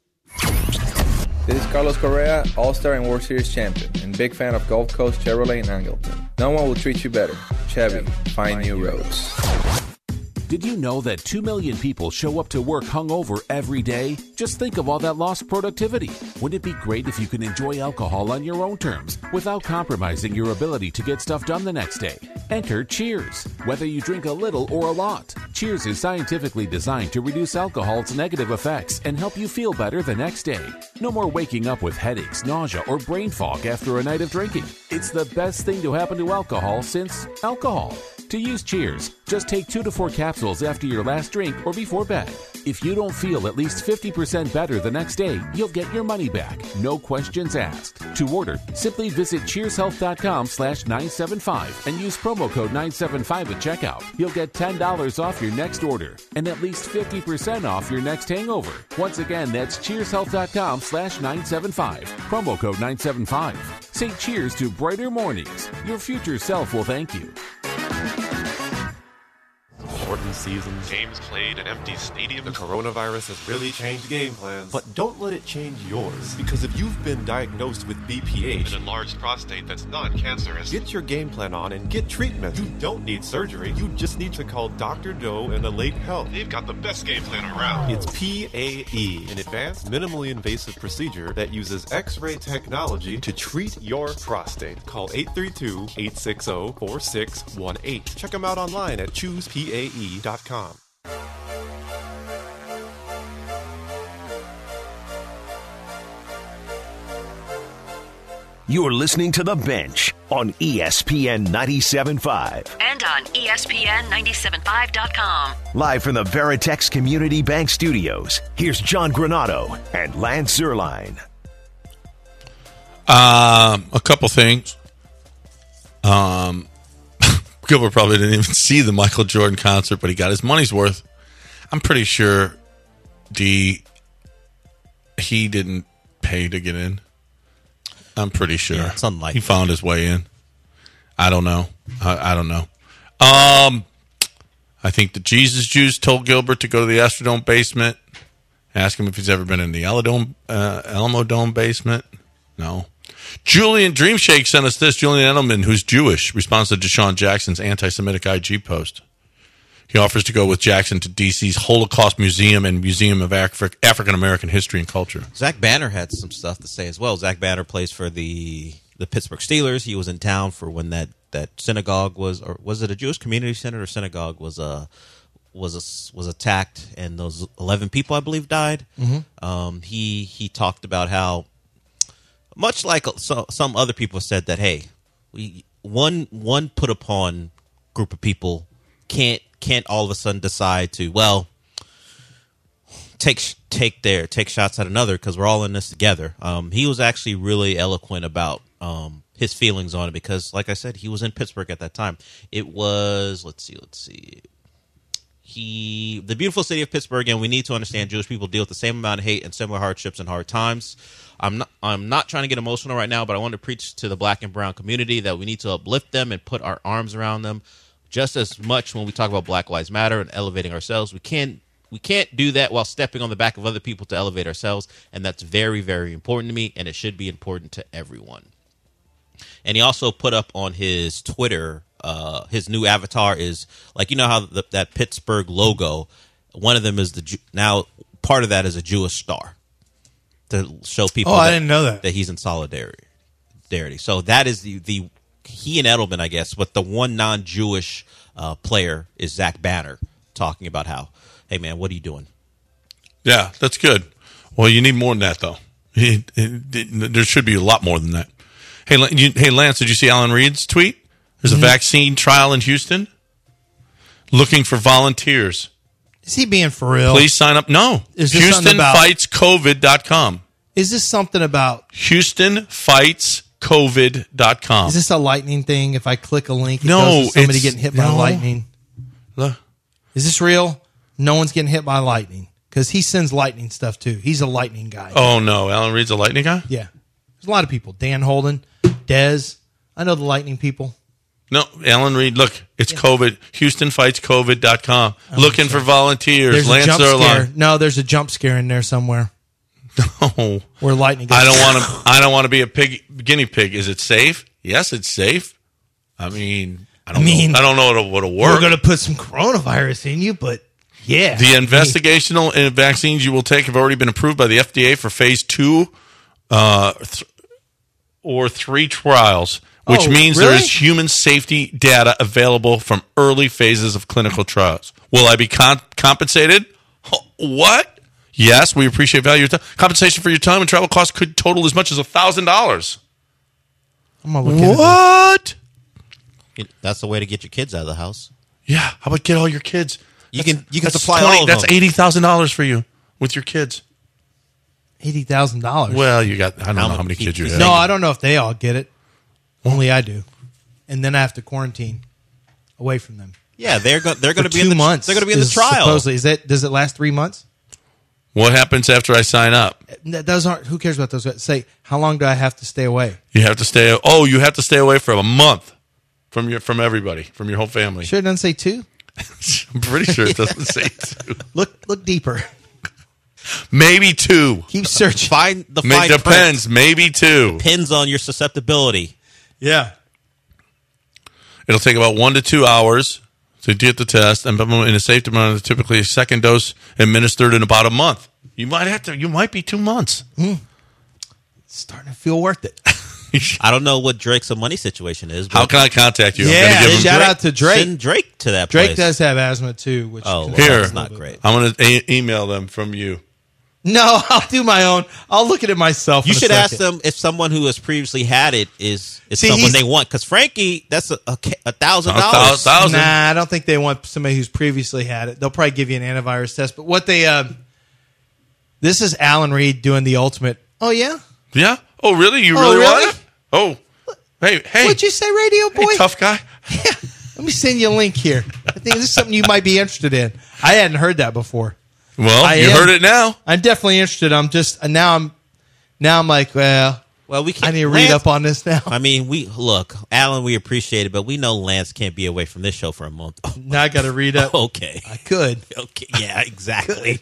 This is Carlos Correa, All-Star and World Series champion, and big fan of Gulf Coast Chevrolet in Angleton. No one will treat you better. Chevy, find new roads. Did you know that two million people show up to work hungover every day? Just think of all that lost productivity. Wouldn't it be great if you could enjoy alcohol on your own terms without compromising your ability to get stuff done the next day? Enter Cheers. Whether you drink a little or a lot, Cheers is scientifically designed to reduce alcohol's negative effects and help you feel better the next day. No more waking up with headaches, nausea, or brain fog after a night of drinking. It's the best thing to happen to alcohol since alcohol. To use Cheers, just take two to four capsules after your last drink or before bed. If you don't feel at least fifty percent better the next day, you'll get your money back. No questions asked. To order, simply visit cheers health dot com slash nine seven five and use promo code nine seven five at checkout. You'll get ten dollars off your next order and at least fifty percent off your next hangover. Once again, that's cheers health dot com slash nine seven five. Promo code nine seven five. Say cheers to brighter mornings. Your future self will thank you. Shortened seasons, games played in empty stadiums. The coronavirus has really changed game plans. But don't let it change yours. Because if you've been diagnosed with B P H, an enlarged prostate that's non-cancerous, get your game plan on and get treatment. You don't need surgery. You just need to call Doctor Doe and Elate Health. They've got the best game plan around. It's P A E, an advanced, minimally invasive procedure that uses X-ray technology to treat your prostate. Call eight three two, eight six zero, four six one eight. Check them out online at choose P A E dot com. You're listening to The Bench on E S P N ninety-seven point five. And on E S P N ninety-seven point five dot com. Live from the Veritex Community Bank Studios, here's John Granado and Lance Zierlein. Um, a couple things. Um, Gilbert probably didn't even see the Michael Jordan concert, but he got his money's worth. I'm pretty sure D he didn't pay to get in. I'm pretty sure. Yeah, it's unlikely. He found his way in. I don't know. I, I don't know. Um, I think the Jesus Jews told Gilbert to go to the Astrodome basement. Ask him if he's ever been in the Alamodome, uh, Alamo Dome basement. No. Julian Dreamshake sent us this. Julian Edelman, who's Jewish, responds to Deshaun Jackson's anti-Semitic I G post. He offers to go with Jackson to D C's Holocaust Museum and Museum of Afri- African-American History and Culture. Zach Banner had some stuff to say as well. Zach Banner plays for the the Pittsburgh Steelers. He was in town for when that, that synagogue was, or was it a Jewish community center or synagogue was uh, was a, was attacked, and those eleven people, I believe, died. Mm-hmm. Um, he he talked about how, much like so, some other people said that, hey, we one one put upon group of people can't can't all of a sudden decide to, well, take take their take shots at another because we're all in this together. Um, he was actually really eloquent about um, his feelings on it because, like I said, he was in Pittsburgh at that time. It was, let's see, let's see. He, the beautiful city of Pittsburgh, and we need to understand Jewish people deal with the same amount of hate and similar hardships and hard times. I'm not, I'm not trying to get emotional right now, but I want to preach to the black and brown community that we need to uplift them and put our arms around them just as much when we talk about Black Lives Matter and elevating ourselves. We can't, we can't do that while stepping on the back of other people to elevate ourselves, and that's very, very important to me, and it should be important to everyone. And he also put up on his Twitter, uh, his new avatar is like, you know how the, that Pittsburgh logo, one of them is the, now part of that is a Jewish star to show people oh, that, I didn't know that. that he's in solidarity. So that is the, the, he and Edelman, I guess, but the one non-Jewish uh, player is Zach Banner talking about how, hey man, what are you doing? Yeah, that's good. Well, you need more than that though. It, it, it, there should be a lot more than that. Hey, you, hey, Lance, did you see Alan Reed's tweet? There's a mm-hmm. vaccine trial in Houston looking for volunteers. Is he being for real? Please sign up. No. Is this Houston Fights COVID dot com. Is this something about... Houston Fights COVID dot com. Is this a lightning thing? If I click a link, it no, goes to somebody getting hit by no. lightning? Look. Is this real? No one's getting hit by lightning. Because he sends lightning stuff too. He's a lightning guy. Oh, no. Alan Reed's a lightning guy? Yeah. There's a lot of people. Dan Holden, Dez. I know the lightning people. No, Alan Reed. Look, it's yeah. COVID. Houston Fights COVID dot com. Oh, Looking for volunteers. There's Lance a jump Zerline. scare. No, there's a jump scare in there somewhere. No. Where lightning goes. I don't want to I don't want to be a pig, guinea pig. Is it safe? Yes, it's safe. I mean, I don't I mean, know. I don't know what will work. We're going to put some coronavirus in you, but yeah. The investigational I mean, vaccines you will take have already been approved by the F D A for phase two uh, th- or three trials, which oh, means really? there is human safety data available from early phases of clinical trials. Will I be con- compensated? What? Yes, we appreciate value. Compensation for your time and travel costs could total as much as one thousand dollars. I'm gonna look at What? That's the way to get your kids out of the house. Yeah, how about get all your kids? You that's, can you can that's supply twenty, all of That's them. eighty thousand dollars for you with your kids. eighty thousand dollars. Well, you got, I don't how know how many kids you have. No, I don't know if they all get it. Only I do. And then I have to quarantine away from them. Yeah, they're go- they're going to be two in the months. They're going to be in the is trial. Supposedly, is that does it last three months? What happens after I sign up? Those aren't. Who cares about those? Say, how long do I have to stay away? You have to stay. Oh, you have to stay away for a month from your from everybody, from your whole family. Sure, it doesn't say two. I'm pretty sure it doesn't say two. Look, look deeper. Maybe two. Keep searching. Find the May, fine depends. print. Maybe two. Depends on your susceptibility. Yeah. It'll take about one to two hours to get the test, and in a safe amount, typically a second dose administered in about a month. You might have to. You might be two months. Mm. It's starting to feel worth it. I don't know what Drake's money situation is. But how can I contact you? Yeah, I'm gonna give shout him out to Drake. Send Drake to that Drake place. does have asthma too. Which oh, well, here, that's not great. I'm going to e- email them from you. No, I'll do my own. I'll look at it myself. You in should a ask second. them if someone who has previously had it is, is See, someone he's- they want. Because Frankie, that's a, a, a thousand A dollars. thousand. Nah, I don't think they want somebody who's previously had it. They'll probably give you an antivirus test. But what they, uh, this is Alan Reed doing the ultimate. Oh yeah, Yeah. Oh, really? You Oh, really, really? want it? Oh, hey, hey. what'd you say, Radio Boy? Hey, tough guy. Yeah, let me send you a link here. I think this is something you might be interested in. I hadn't heard that before. Well, I you am- heard it now. I'm definitely interested. I'm just now. I'm now. I'm like, well, Well, we can't, I need to read Lance- up on this now. I mean, we look, Alan. We appreciate it, but we know Lance can't be away from this show for a month. Now I got to read up. Okay, I could. okay, yeah, exactly.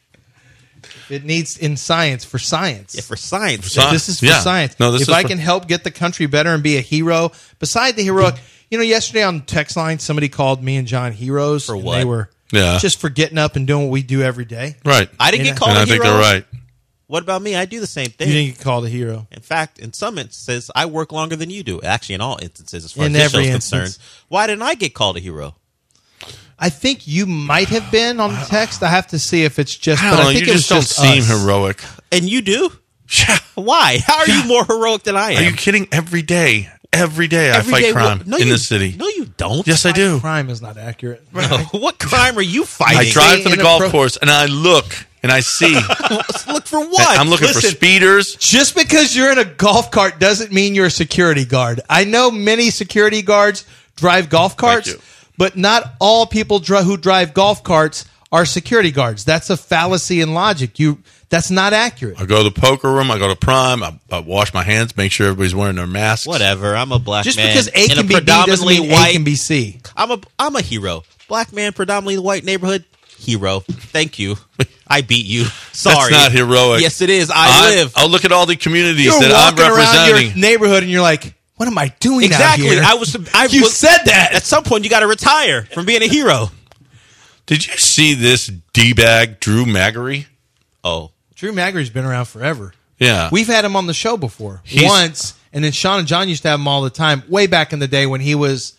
It needs in science for science. Yeah, for science. For science. This is for Yeah. science. No, this if is I for- can help get the country better and be a hero, beside the heroic, you know, yesterday on the text line, somebody called me and John heroes. For and what? They were Yeah. just for getting up and doing what we do every day. Right. I didn't You get know? called And a I think hero. they're right. What about me? I do the same You thing. didn't get called a hero. In fact, in some instances, I work longer than you do. Actually, in all instances, as far In as this every show's instance. concerned. Why didn't I get called a hero? I think you might have been on the text. I have to see if it's just. I But don't know. I think You it was just don't just seem us. heroic. And you do? Yeah. Why? How are you more heroic than I am? Are you kidding? Every day. Every day I Every fight day, crime what- no, in you- the city. No, you don't. Yes, I do. Crime is not accurate. No. What crime are you fighting? I drive to the golf inappro- course and I look and I see. Look for what? I'm looking Listen, for speeders. Just because you're in a golf cart doesn't mean you're a security guard. I know many security guards drive golf carts, but not all people dri- who drive golf carts are security guards. That's a fallacy in logic. You That's not accurate. I go to the poker room. I go to Prime. I, I wash my hands, make sure everybody's wearing their masks. Whatever. I'm a black Just man. because A in can a be B doesn't mean white, A can be C. I'm a I'm a hero. Black man, predominantly white neighborhood. Hero. Thank you. I beat you. Sorry. That's not heroic. Yes, it is. I I'm- live. I'll look at all the communities You're that I'm walking around representing. your neighborhood and you're like, what am I doing Exactly. out here? I was. I You was, said that. At some point, you got to retire from being a hero. Did you see this D-bag, Drew Magary? Oh. Drew Magary's been around forever. Yeah. We've had him on the show before. He's- Once, and then Sean and John used to have him all the time, way back in the day when he was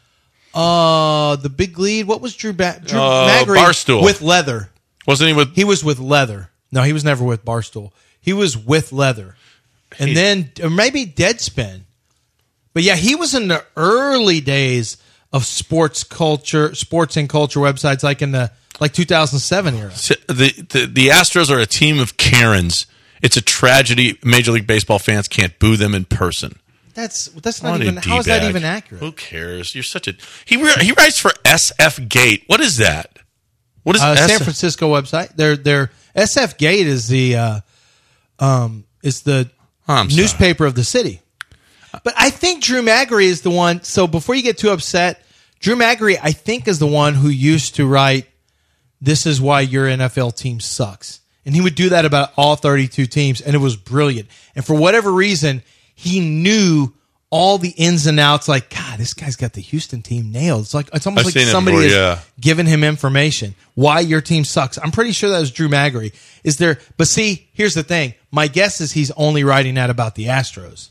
uh, the big lead. What was Drew, ba- Drew Uh, Magary? Barstool. With Leather. Wasn't he with... He was with Leather. No, he was never with Barstool. He was with Leather. And He- then, or maybe Deadspin. But yeah, he was in the early days of sports culture, sports and culture websites, like in the like two thousand seven era. The, the, the Astros are a team of Karens. It's a tragedy. Major League Baseball fans can't boo them in person. That's that's not What a even. How is that D-bag. even accurate? Who cares? You're such a... He, he writes for S F Gate. What is that? What is uh, S F? San Francisco website? Their their S F Gate is the uh, um is the I'm newspaper of the city. But I think Drew Magary is the one. So before you get too upset, Drew Magary, I think, is the one who used to write, "This is why your N F L team sucks," and he would do that about all thirty-two teams, and it was brilliant. And for whatever reason, he knew all the ins and outs. Like, God, this guy's got the Houston team nailed. It's like it's almost I've like seen it somebody before, is yeah. giving him information why your team sucks. I'm pretty sure that was Drew Magary. Is there? But see, here's the thing. My guess is he's only writing that about the Astros.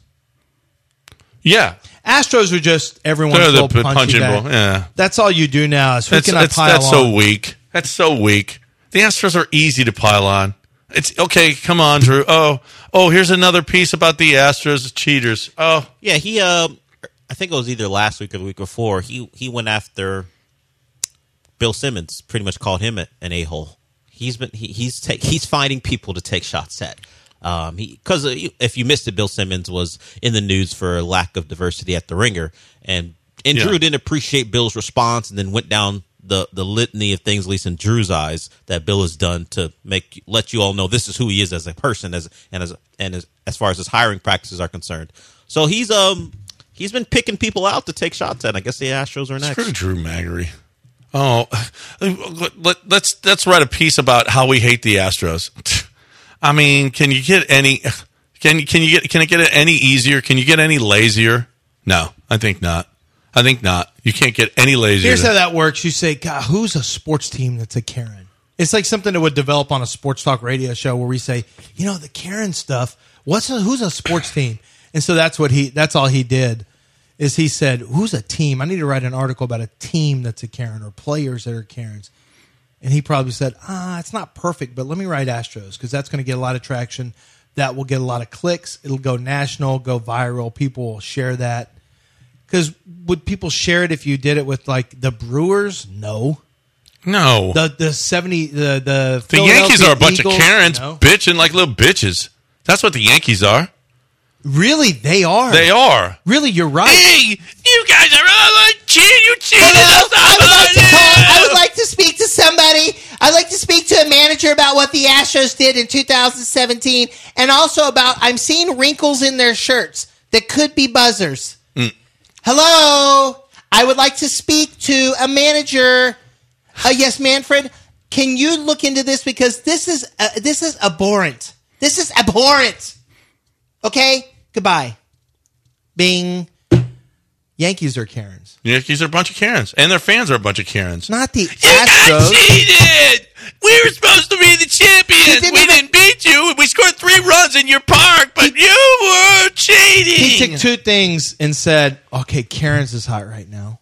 Yeah. Astros are just everyone's They're the little p- punchy punching bag. ball, yeah. That's all you do now. Is who That's, can I that's, pile that's on? so weak. That's so weak. The Astros are easy to pile on. It's okay. Come on, Drew. Oh, oh, here's another piece about the Astros cheaters. Oh, Yeah, he. Uh, I think it was either last week or the week before. He he went after Bill Simmons. Pretty much called him a, an a hole. He's been he, he's take, he's finding people to take shots at. Um, he because if you missed it, Bill Simmons was in the news for lack of diversity at the Ringer, and and Yeah. Drew didn't appreciate Bill's response, and then went down the the litany of things, at least in Drew's eyes, that Bill has done to make let you all know this is who he is as a person, as and as and as, as far as his hiring practices are concerned. So he's um he's been picking people out to take shots at. I guess the Astros are next. screw Drew Magary. Oh, let, let's let's write a piece about how we hate the Astros. I mean, can you get any? Can can you get? Can it get any easier? Can you get any lazier? No, I think not. I think not. You can't get any lazier. Here's than- how that works. You say, God, who's a sports team that's a Karen? It's like something that would develop on a sports talk radio show where we say, you know, the Karen stuff. What's a, who's a sports team? And so that's what he. That's all he did. Is he said, who's a team? I need to write an article about a team that's a Karen or players that are Karens. And he probably said, ah, it's not perfect, but let me write Astros because that's going to get a lot of traction. That will get a lot of clicks. It'll go national, go viral. People will share that. Because would people share it if you did it with like the Brewers? No. No. The the seventy the the The Yankees are a bunch Eagles? of Karens No. bitching like little bitches. That's what the Yankees are. Really, they are. They are. Really, you're right. Hey, you guys are all like cheating. You cheated Hello? us I would out. like to call. I would like to speak to somebody. I'd like to speak to a manager about what the Astros did in two thousand seventeen, and also about I'm seeing wrinkles in their shirts that could be buzzers. Mm. Hello, I would like to speak to a manager. Uh, yes, Manfred. Can you look into this because this is uh, this is abhorrent. This is abhorrent. Okay, goodbye. Bing. Yankees are Karens. Yankees are a bunch of Karens, and their fans are a bunch of Karens. Not the You Astros. got cheated. We were supposed to be the champions. didn't We even- didn't beat you. We scored three runs in your park, but you were cheating. He took two things and said, okay, Karen's is hot right now.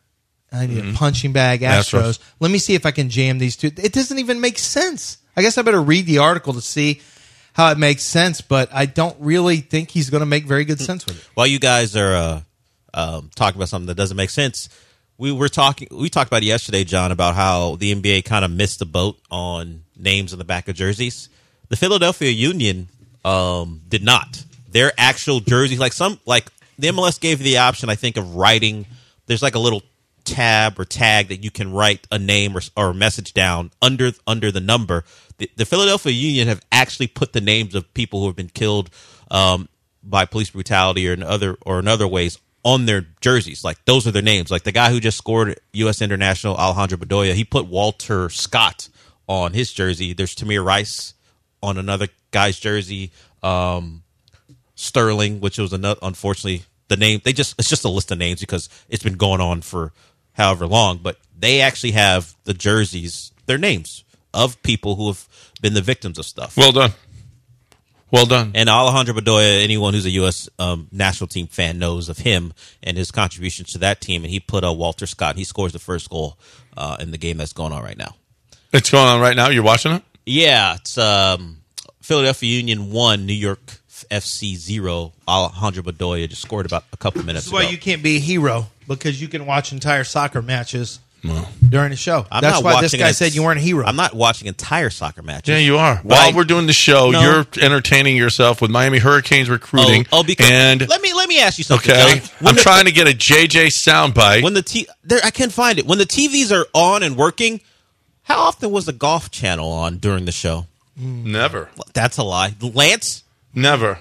I need Mm-hmm. a punching bag, Astros. Astros. Let me see if I can jam these two. It doesn't even make sense. I guess I better read the article to see how it makes sense, but I don't really think he's going to make very good sense with it. While you guys are uh, um, talking about something that doesn't make sense, we were talking. We talked about it yesterday, John, about how the N B A kind of missed the boat on names on the back of jerseys. The Philadelphia Union um, did not. Their actual jerseys, like some, like the M L S gave you the option, I think, of writing. There's like a little tab or tag that you can write a name or, or a message down under under the number. The, the Philadelphia Union have actually put the names of people who have been killed um, by police brutality or in other or in other ways on their jerseys. Like those are their names. Like the guy who just scored U S International, Alejandro Bedoya, he put Walter Scott on his jersey. There's Tamir Rice on another guy's jersey. Um, Sterling, which was another, unfortunately, the name. They just it's just a list of names because it's been going on for however long. But they actually have the jerseys, their names of people who have been the victims of stuff. Well done. Well done. And Alejandro Bedoya, anyone who's a U S um, national team fan knows of him and his contributions to that team. And he put uh, Walter Scott. He scores the first goal uh, in the game that's going on right now. It's going on right now? You're watching it? Yeah. It's um, Philadelphia Union one, New York F C zero. Alejandro Bedoya just scored about a couple minutes ago. This is why you can't be a hero, because you can watch entire soccer matches well, during the show. I'm That's not why this watching guy it. said you weren't a hero. I'm not watching entire soccer matches. Yeah, you are. Why? While we're doing the show, No. you're entertaining yourself with Miami Hurricanes recruiting. Oh, oh because and, let me let me ask you something. okay, John. When I'm the, trying to get a J J soundbite. When the t- there, I can't find it. When the T Vs are on and working, how often was the Golf Channel on during the show? Never. That's a lie. Lance? Never.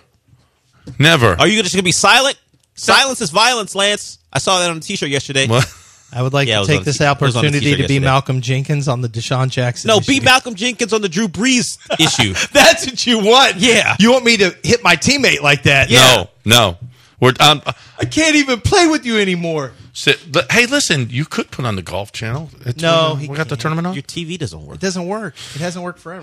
Never. Are you just going to be silent? Silence is violence, Lance. I saw that on a T-shirt yesterday. What? I would like Yeah, it to was take on this the- it was on the opportunity t-shirt to be yesterday. Malcolm Jenkins on the Deshaun Jackson No, issue. be Malcolm Jenkins on the Drew Brees issue. That's what you want. Yeah. You want me to hit my teammate like that? No, no. We're um, I can't even play with you anymore. sit, li- hey, listen, you could put on the Golf Channel. It's, No, uh, he we got the can't. tournament on. Your T V doesn't work. It doesn't work. It hasn't worked forever.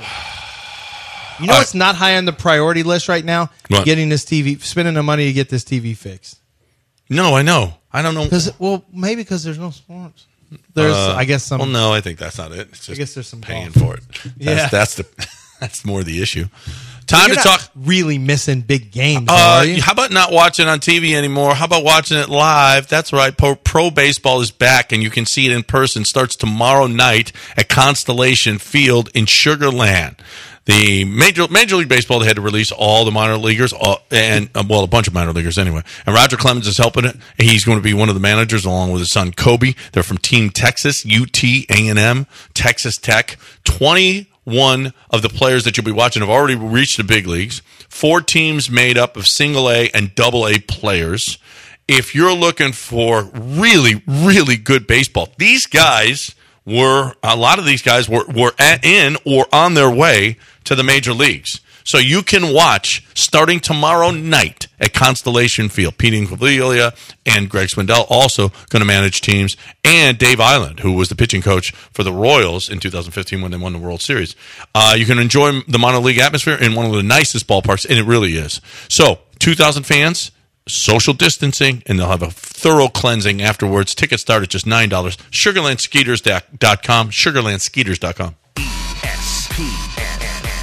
You know what's not high on the priority list right now? What? Getting this T V, spending the money to get this T V fixed. No, I know. I don't know. Because well, maybe because there's no sports. There's, Uh, I guess, some. Well, no, I think that's not it. It's just I guess there's some paying golf. for it. That's, Yeah. that's the that's more the issue. Time You're to not talk. really missing big games, Uh, are you? how about not watching on T V anymore? How about watching it live? That's right. Pro, Pro Baseball is back, and you can see it in person. Starts tomorrow night at Constellation Field in Sugar Land. The Major Major League Baseball, they had to release all the minor leaguers, all, and uh, well, a bunch of minor leaguers anyway. And Roger Clemens is helping it. He's going to be one of the managers along with his son Kobe. They're from Team Texas, U T, A and M, Texas Tech. twenty-one of the players that you'll be watching have already reached the big leagues. Four teams made up of single A and double A players. If you're looking for really, really good baseball, these guys were, a lot of these guys were, were at, in or on their way to the major leagues. So you can watch starting tomorrow night at Constellation Field. Pete Incaviglia and Greg Swindell also going to manage teams, and Dave Island, who was the pitching coach for the Royals in two thousand fifteen when they won the World Series. Uh, you can enjoy the minor league atmosphere in one of the nicest ballparks, and it really is. So two thousand fans, social distancing, and they'll have a thorough cleansing afterwards. Tickets start at just nine dollars. Sugarland Skeeters dot com. Sugarland Skeeters dot com. E S P N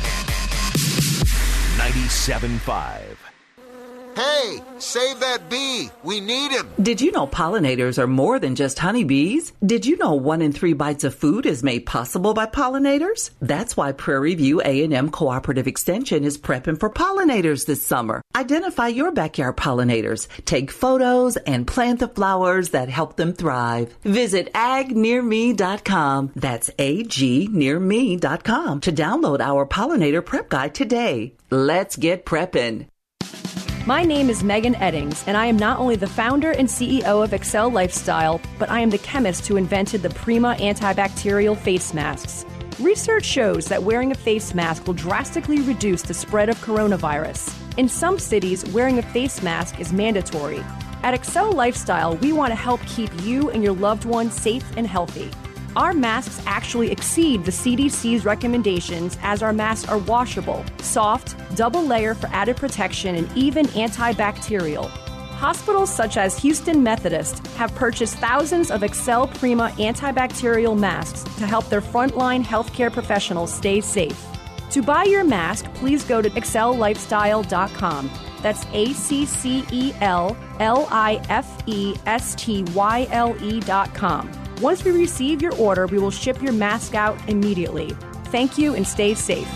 ninety-seven point five. Hey, save that bee. We need him. Did you know pollinators are more than just honeybees? Did you know one in three bites of food is made possible by pollinators? That's why Prairie View A and M Cooperative Extension is prepping for pollinators this summer. Identify your backyard pollinators, take photos, and plant the flowers that help them thrive. Visit ag near me dot com. That's A G near me dot com to download our pollinator prep guide today. Let's get prepping. My name is Megan Eddings, and I am not only the founder and C E O of Excel Lifestyle, but I am the chemist who invented the Prima antibacterial face masks. Research shows that wearing a face mask will drastically reduce the spread of coronavirus. In some cities, wearing a face mask is mandatory. At Excel Lifestyle, we want to help keep you and your loved ones safe and healthy. Our masks actually exceed the C D C's recommendations, as our masks are washable, soft, double layer for added protection, and even antibacterial. Hospitals such as Houston Methodist have purchased thousands of Excel Prima antibacterial masks to help their frontline healthcare professionals stay safe. To buy your mask, please go to excel lifestyle dot com. That's A C C E L L I F E S T Y L E dot com. Once we receive your order, we will ship your mask out immediately. Thank you and stay safe.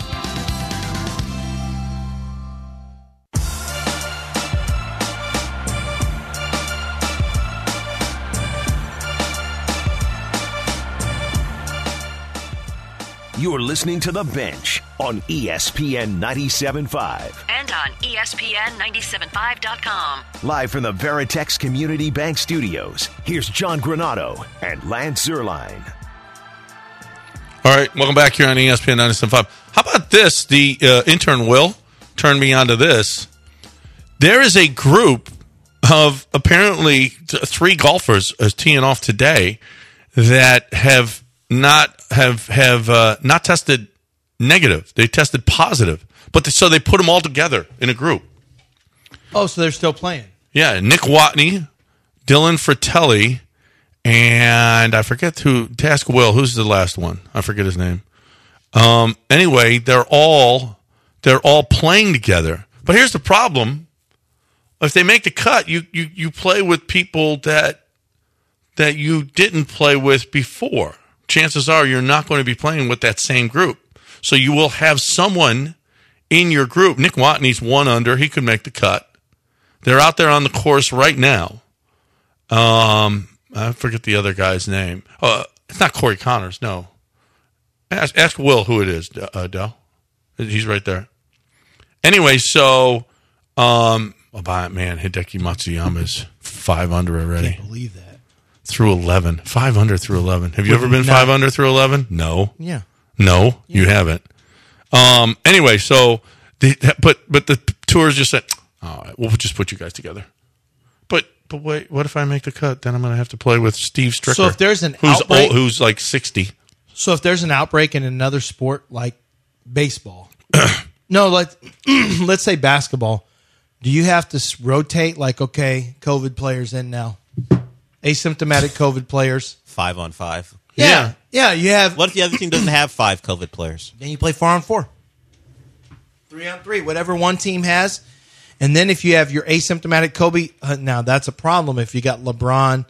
You're listening to The Bench on E S P N ninety-seven point five. And on E S P N ninety-seven point five dot com. Live from the Veritex Community Bank Studios, here's John Granado and Lance Zierlein. All right, welcome back here on E S P N ninety-seven point five. How about this? The uh, intern Will turned me onto this. There is a group of apparently th- three golfers uh, teeing off today that have not have have uh, not tested negative. They tested positive, but they, so they put them all together in a group. Oh, so they're still playing. Yeah, Nick Watney, Dylan Fratelli, and I forget who. Task Will. Who's the last one? I forget his name. Um, anyway, they're all they're all playing together. But here's the problem: if they make the cut, you you you play with people that that you didn't play with before. Chances are you're not going to be playing with that same group. So you will have someone in your group. Nick Watney's one under. He could make the cut. They're out there on the course right now. Um, I forget the other guy's name. Uh, it's not Corey Connors, no. Ask, ask Will who it is, uh, Del. He's right there. Anyway, so, um, oh, man, Hideki Matsuyama's five under already. I can't believe that. Through eleven. Five under through eleven. Have you ever been Not- five under through eleven? No. Yeah. No, you haven't. Um, anyway, so, the, but but the tours just said, all right, we'll just put you guys together. But but wait, what if I make the cut? Then I'm going to have to play with Steve Stricker. So if there's an who's outbreak- old, who's like sixty. So if there's an outbreak in another sport like baseball, no, like let's say basketball, do you have to s- rotate? Like, okay, COVID players in now, asymptomatic COVID players. Five on five. Yeah, yeah. You have. What if the other team doesn't have five COVID players? Then you play four on four, three on three, whatever one team has. And then if you have your asymptomatic Kobe, uh, now that's a problem. If you got LeBron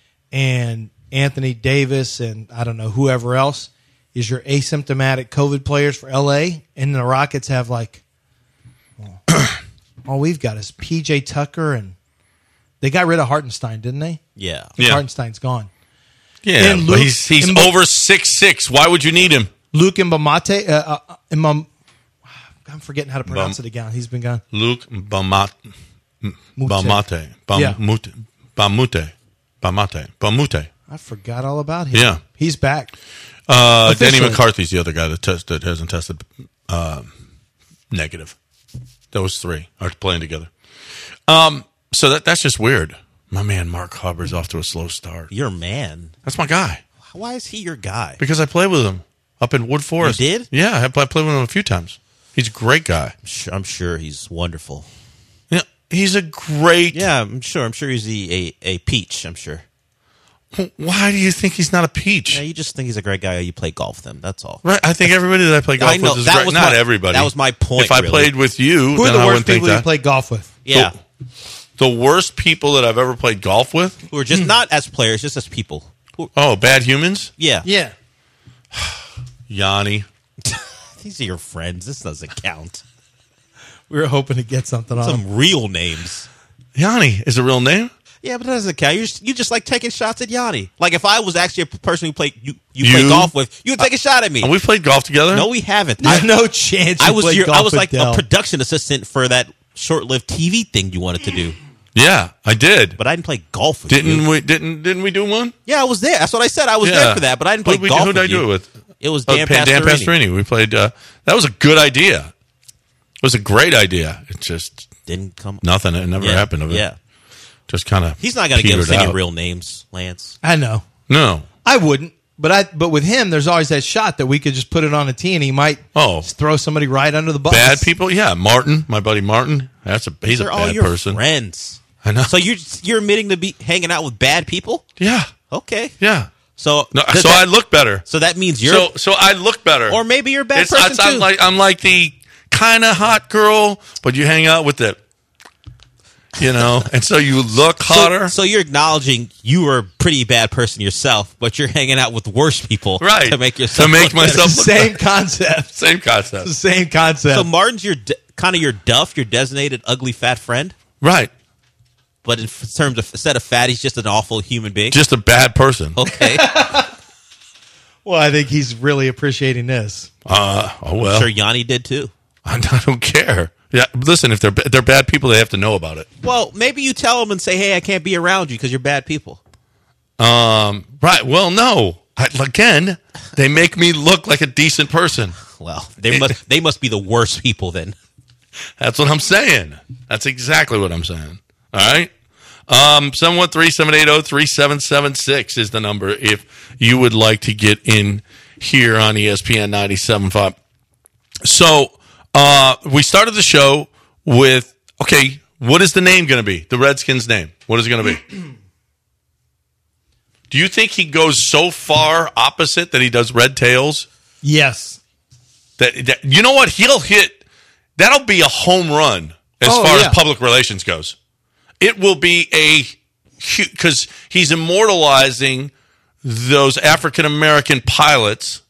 and Anthony Davis and I don't know whoever else is your asymptomatic COVID players for L A, and the Rockets have like, well, all we've got is P J Tucker, and they got rid of Hartenstein, didn't they? Yeah, Yeah. Hartenstein's gone. Yeah, And but Luke- he's he's and- over six six. Why would you need him? Luke Mbamate, uh, uh, Mbam, I'm forgetting how to pronounce Bam- it again. He's been gone. Luke Bamat, Bamate. Bam- Yeah. Mute- Bamute. Bamate. Bamute. I forgot all about him. Yeah. He's back. Uh, Danny Officially. McCarthy's the other guy that, test, that hasn't tested uh, negative. Those three are playing together. Um, so that that's just weird. My man Mark Hubbard's off to a slow start. Your man. That's my guy. Why is he your guy? Because I played with him up in Wood Forest. You did? Yeah, I played with him a few times. He's a great guy. I'm sure, I'm sure he's wonderful. Yeah, he's a great. Yeah, I'm sure. I'm sure he's a, a, a peach. I'm sure. Why do you think he's not a peach? Yeah, you just think he's a great guy. You play golf with him. That's all. Right. I think everybody that I play golf I know, with is that great. was Not my- everybody. that was my point, If I really. played with you, Who are then the I worst wouldn't think people you that. play golf with? Yeah. The, the worst people that I've ever played golf with? Who are just not as players, just as people. Who- Oh, bad humans? yeah. Yeah. Yanni. These are your friends. This doesn't count. We were hoping to get something on him. Some real names. Yanni is a real name? Yeah, but that doesn't count. You just, you just like taking shots at Yanni. Like if I was actually a person who played you, you, You? play golf with, you would take a shot at me. And we played golf together? No, we haven't. There's I, no chance. I you was played your, golf I was with like Dell. a production assistant for that short-lived T V thing you wanted to do. Yeah, I did. But I didn't play golf with Didn't you. we didn't didn't we do one? Yeah, I was there. That's what I said. I was Yeah. there for that, but I didn't play Who'd we- golf Who did with I do you. it with? It was Oh, Dan Pa- Dan Pastorini. Pastorini. We played uh, that was a good idea. It was a great idea. It just Didn't come. nothing. It never Yeah, happened of it. yeah. Just kind of He's not going to give us any real names, Lance. I know. No. I wouldn't. But I. But with him, there's always that shot that we could just put it on a tee, and he might Oh. just throw somebody right under the bus. Bad people? Yeah, Martin, my buddy Martin. That's a he's They're a all bad your person. friends. I know. So you're you're admitting to be hanging out with bad people? Yeah. Okay. Yeah. So No, does so that- I look better. So that means you're So so I look better. or maybe you're a bad It's- person it's- I'm too. like I'm like the kind of hot girl, but you hang out with the You know, and so you look hotter. So, so you're acknowledging you were a pretty bad person yourself, but you're hanging out with worse people, right? To make yourself to make look myself better. Same concept. Same concept. It's the same concept. So Martin's your de- kind of your Duff, your designated ugly fat friend, right? But in f- terms of instead of fat, he's just an awful human being. Just a bad person. Okay. Well, I think he's really appreciating this. Uh, oh well. I'm sure Yanni did too. I don't care. Yeah, listen, if they're they're bad people, they have to know about it. Well, maybe you tell them and say, "Hey, I can't be around you because you're bad people." Um, right. Well, no. I, again, they make me look like a decent person. Well, they must they must be the worst people then. That's what I'm saying. That's exactly what I'm saying. All right. Um, seven one three, seven eight zero, three seven seven six is the number if you would like to get in here on E S P N ninety-seven point five. So, uh, we started the show with, okay, what is the name going to be? The Redskins' name. What is it going to be? Do you think he goes so far opposite that he does Red Tails? Yes. That, that you know what? He'll hit, that'll be a home run as Oh, far yeah. as public relations goes. It will be a, because he's immortalizing those African-American pilots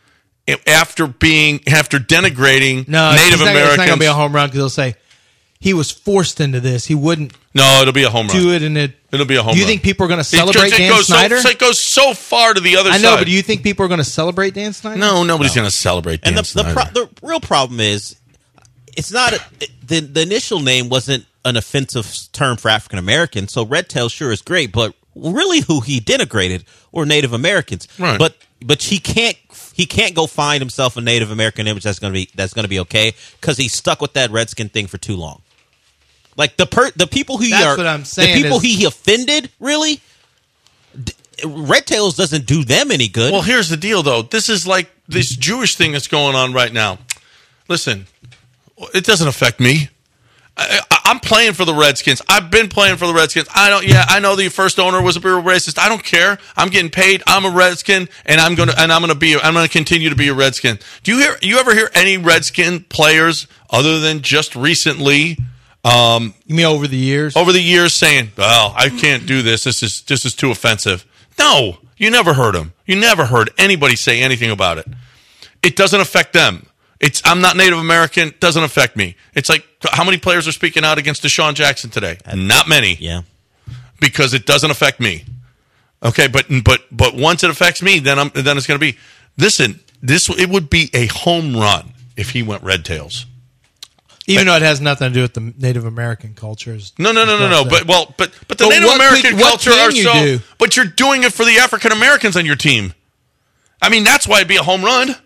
after being, after denigrating No, Native it's not, Americans. It's not going to be a home run because they'll say he was forced into this. He wouldn't No, it'll be a home run. do it, and it. It'll be a home Do you run. think people are going to It celebrate goes- it Dan goes so- Snyder? So, it goes so far to the other I side. know, but do you think people are going to celebrate Dan Snyder? No, nobody's going to celebrate Dan And the the, Snyder. pro- the real problem is, it's not a, it, the the initial name wasn't an offensive term for African Americans. So Red Tail sure is great, but really who he denigrated were Native Americans. Right. But but he can't he can't go find himself a Native American image that's going to be that's going to be okay because he's stuck with that Redskin thing for too long. Like the per, the people who That's are what I'm saying the people is- he offended really. D- Red Tails doesn't do them any good. Well, here's the deal, though. This is like this Jewish thing that's going on right now. Listen, it doesn't affect me. I, I, I'm playing for the Redskins. I've been playing for the Redskins. I don't. Yeah, I know the first owner was a real racist. I don't care. I'm getting paid. I'm a Redskin, and I'm gonna and I'm gonna be. I'm gonna continue to be a Redskin. Do you hear? You ever hear any Redskin players other than just recently? Um, You mean over the years? over the years saying, "Well, I can't do this. This is this is too offensive." No, you never heard them. You never heard anybody say anything about it. It doesn't affect them. It's I'm not Native American. Doesn't affect me. It's like how many players are speaking out against Deshaun Jackson today? Not many. Yeah, because it doesn't affect me. Okay, but but but once it affects me, then I'm then it's going to be. Listen, this it would be a home run if he went Red Tails. Even though it has nothing to do with the Native American cultures. No, no, no, no, no. But well, but but the But Native what American could- what culture can are you so. do? But you're doing it for the African Americans on your team. I mean, that's why it'd be a home run.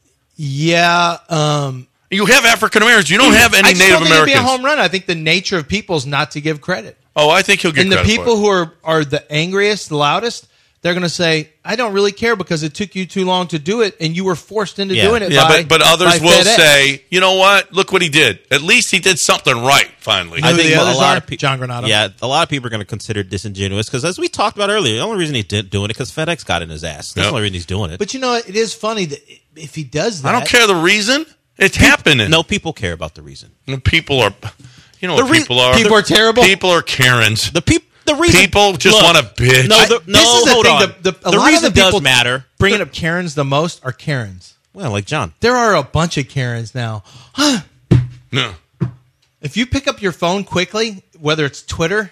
Yeah. Um, You have African Americans. You don't have any I just Native don't think it'd Americans. be a home run. I think the nature of people is not to give credit. Oh, I think he'll get And the credit people for it. who are, are the angriest, the loudest, they're going to say, I don't really care because it took you too long to do it and you were forced into doing it. Yeah, by, but, but others by will FedEx. say, you know what? Look what he did. At least he did something right, finally. I think a the others lot are of people, John Granado. Yeah, a lot of people are going to consider it disingenuous because, as we talked about earlier, the only reason he's doing it because FedEx got in his ass. That's Yep. the only reason he's doing it. But you know what? It is funny that if he does that. I don't care the reason. It's happening. No, people care about the reason. And people are, you know The what re- people are. people are terrible? People are Karens. The people. The reason People just look, want to bitch. No, the, no, this is the hold thing. on. The, the, a the lot reason of the people does matter. Bringing up Karens the most are Karens. Well, like John. There are a bunch of Karens now. No. If you pick up your phone quickly, whether it's Twitter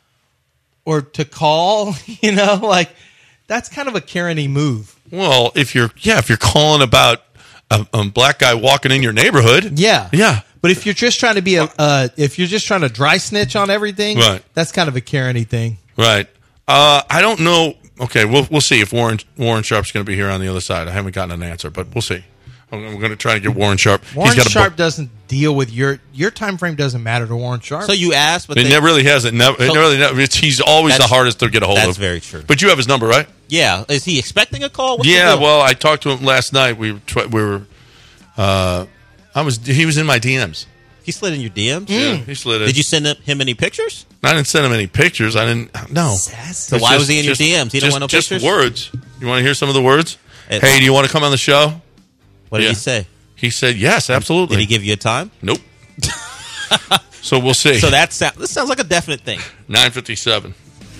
or to call, you know, like that's kind of a Karen-y move. Well, if you're, yeah, if you're calling about a, a black guy walking in your neighborhood, Yeah, yeah, But if you're just trying to be a, uh, if you're just trying to dry snitch on everything, Right. that's kind of a Karen-y thing. right. Uh, I don't know. Okay, we'll we'll see if Warren Warren Sharp's going to be here on the other side. I haven't gotten an answer, but we'll see. I'm, I'm going to try to get Warren Sharp. Warren He's got a Sharp book. doesn't deal with your your time frame. Doesn't matter to Warren Sharp. So you asked, but It they, never really has. It never. It So- really never, it's, he's always the That's- hardest to get a hold of. that's very true. But you have his number, right? yeah, is he expecting a call? What's the yeah. deal? Well, I talked to him last night. We were. Tw- we were. Uh, I was. He was in my D Ms. he slid in your D Ms. Yeah, he slid in. Did you send him, him any pictures? I didn't send him any pictures. I didn't. No. So why was he in your D Ms? He didn't just, want no just pictures? words. You want to hear some of the words? It- hey, do you want to come on the show? What did Yeah. he say? He said yes, absolutely. Did he give you a time? Nope. So we'll see. So that sound, this sounds like a definite thing. nine fifty-seven.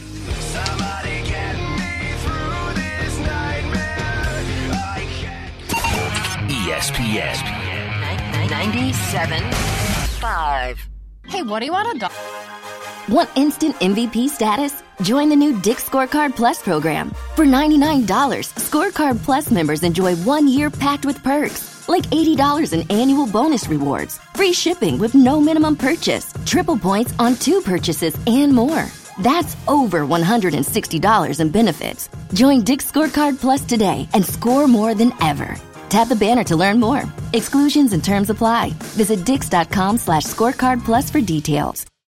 E S P N ninety-seven point five. Hey, what do you want to do? Want instant M V P status? Join the new Dick's Scorecard Plus program. For ninety-nine dollars, Scorecard Plus members enjoy one year packed with perks, like eighty dollars in annual bonus rewards, free shipping with no minimum purchase, triple points on two purchases, and more. That's over one hundred sixty dollars in benefits. Join Dick's Scorecard Plus today and score more than ever. Tap the banner to learn more. Exclusions and terms apply. Visit dix.com slash scorecard plus for details.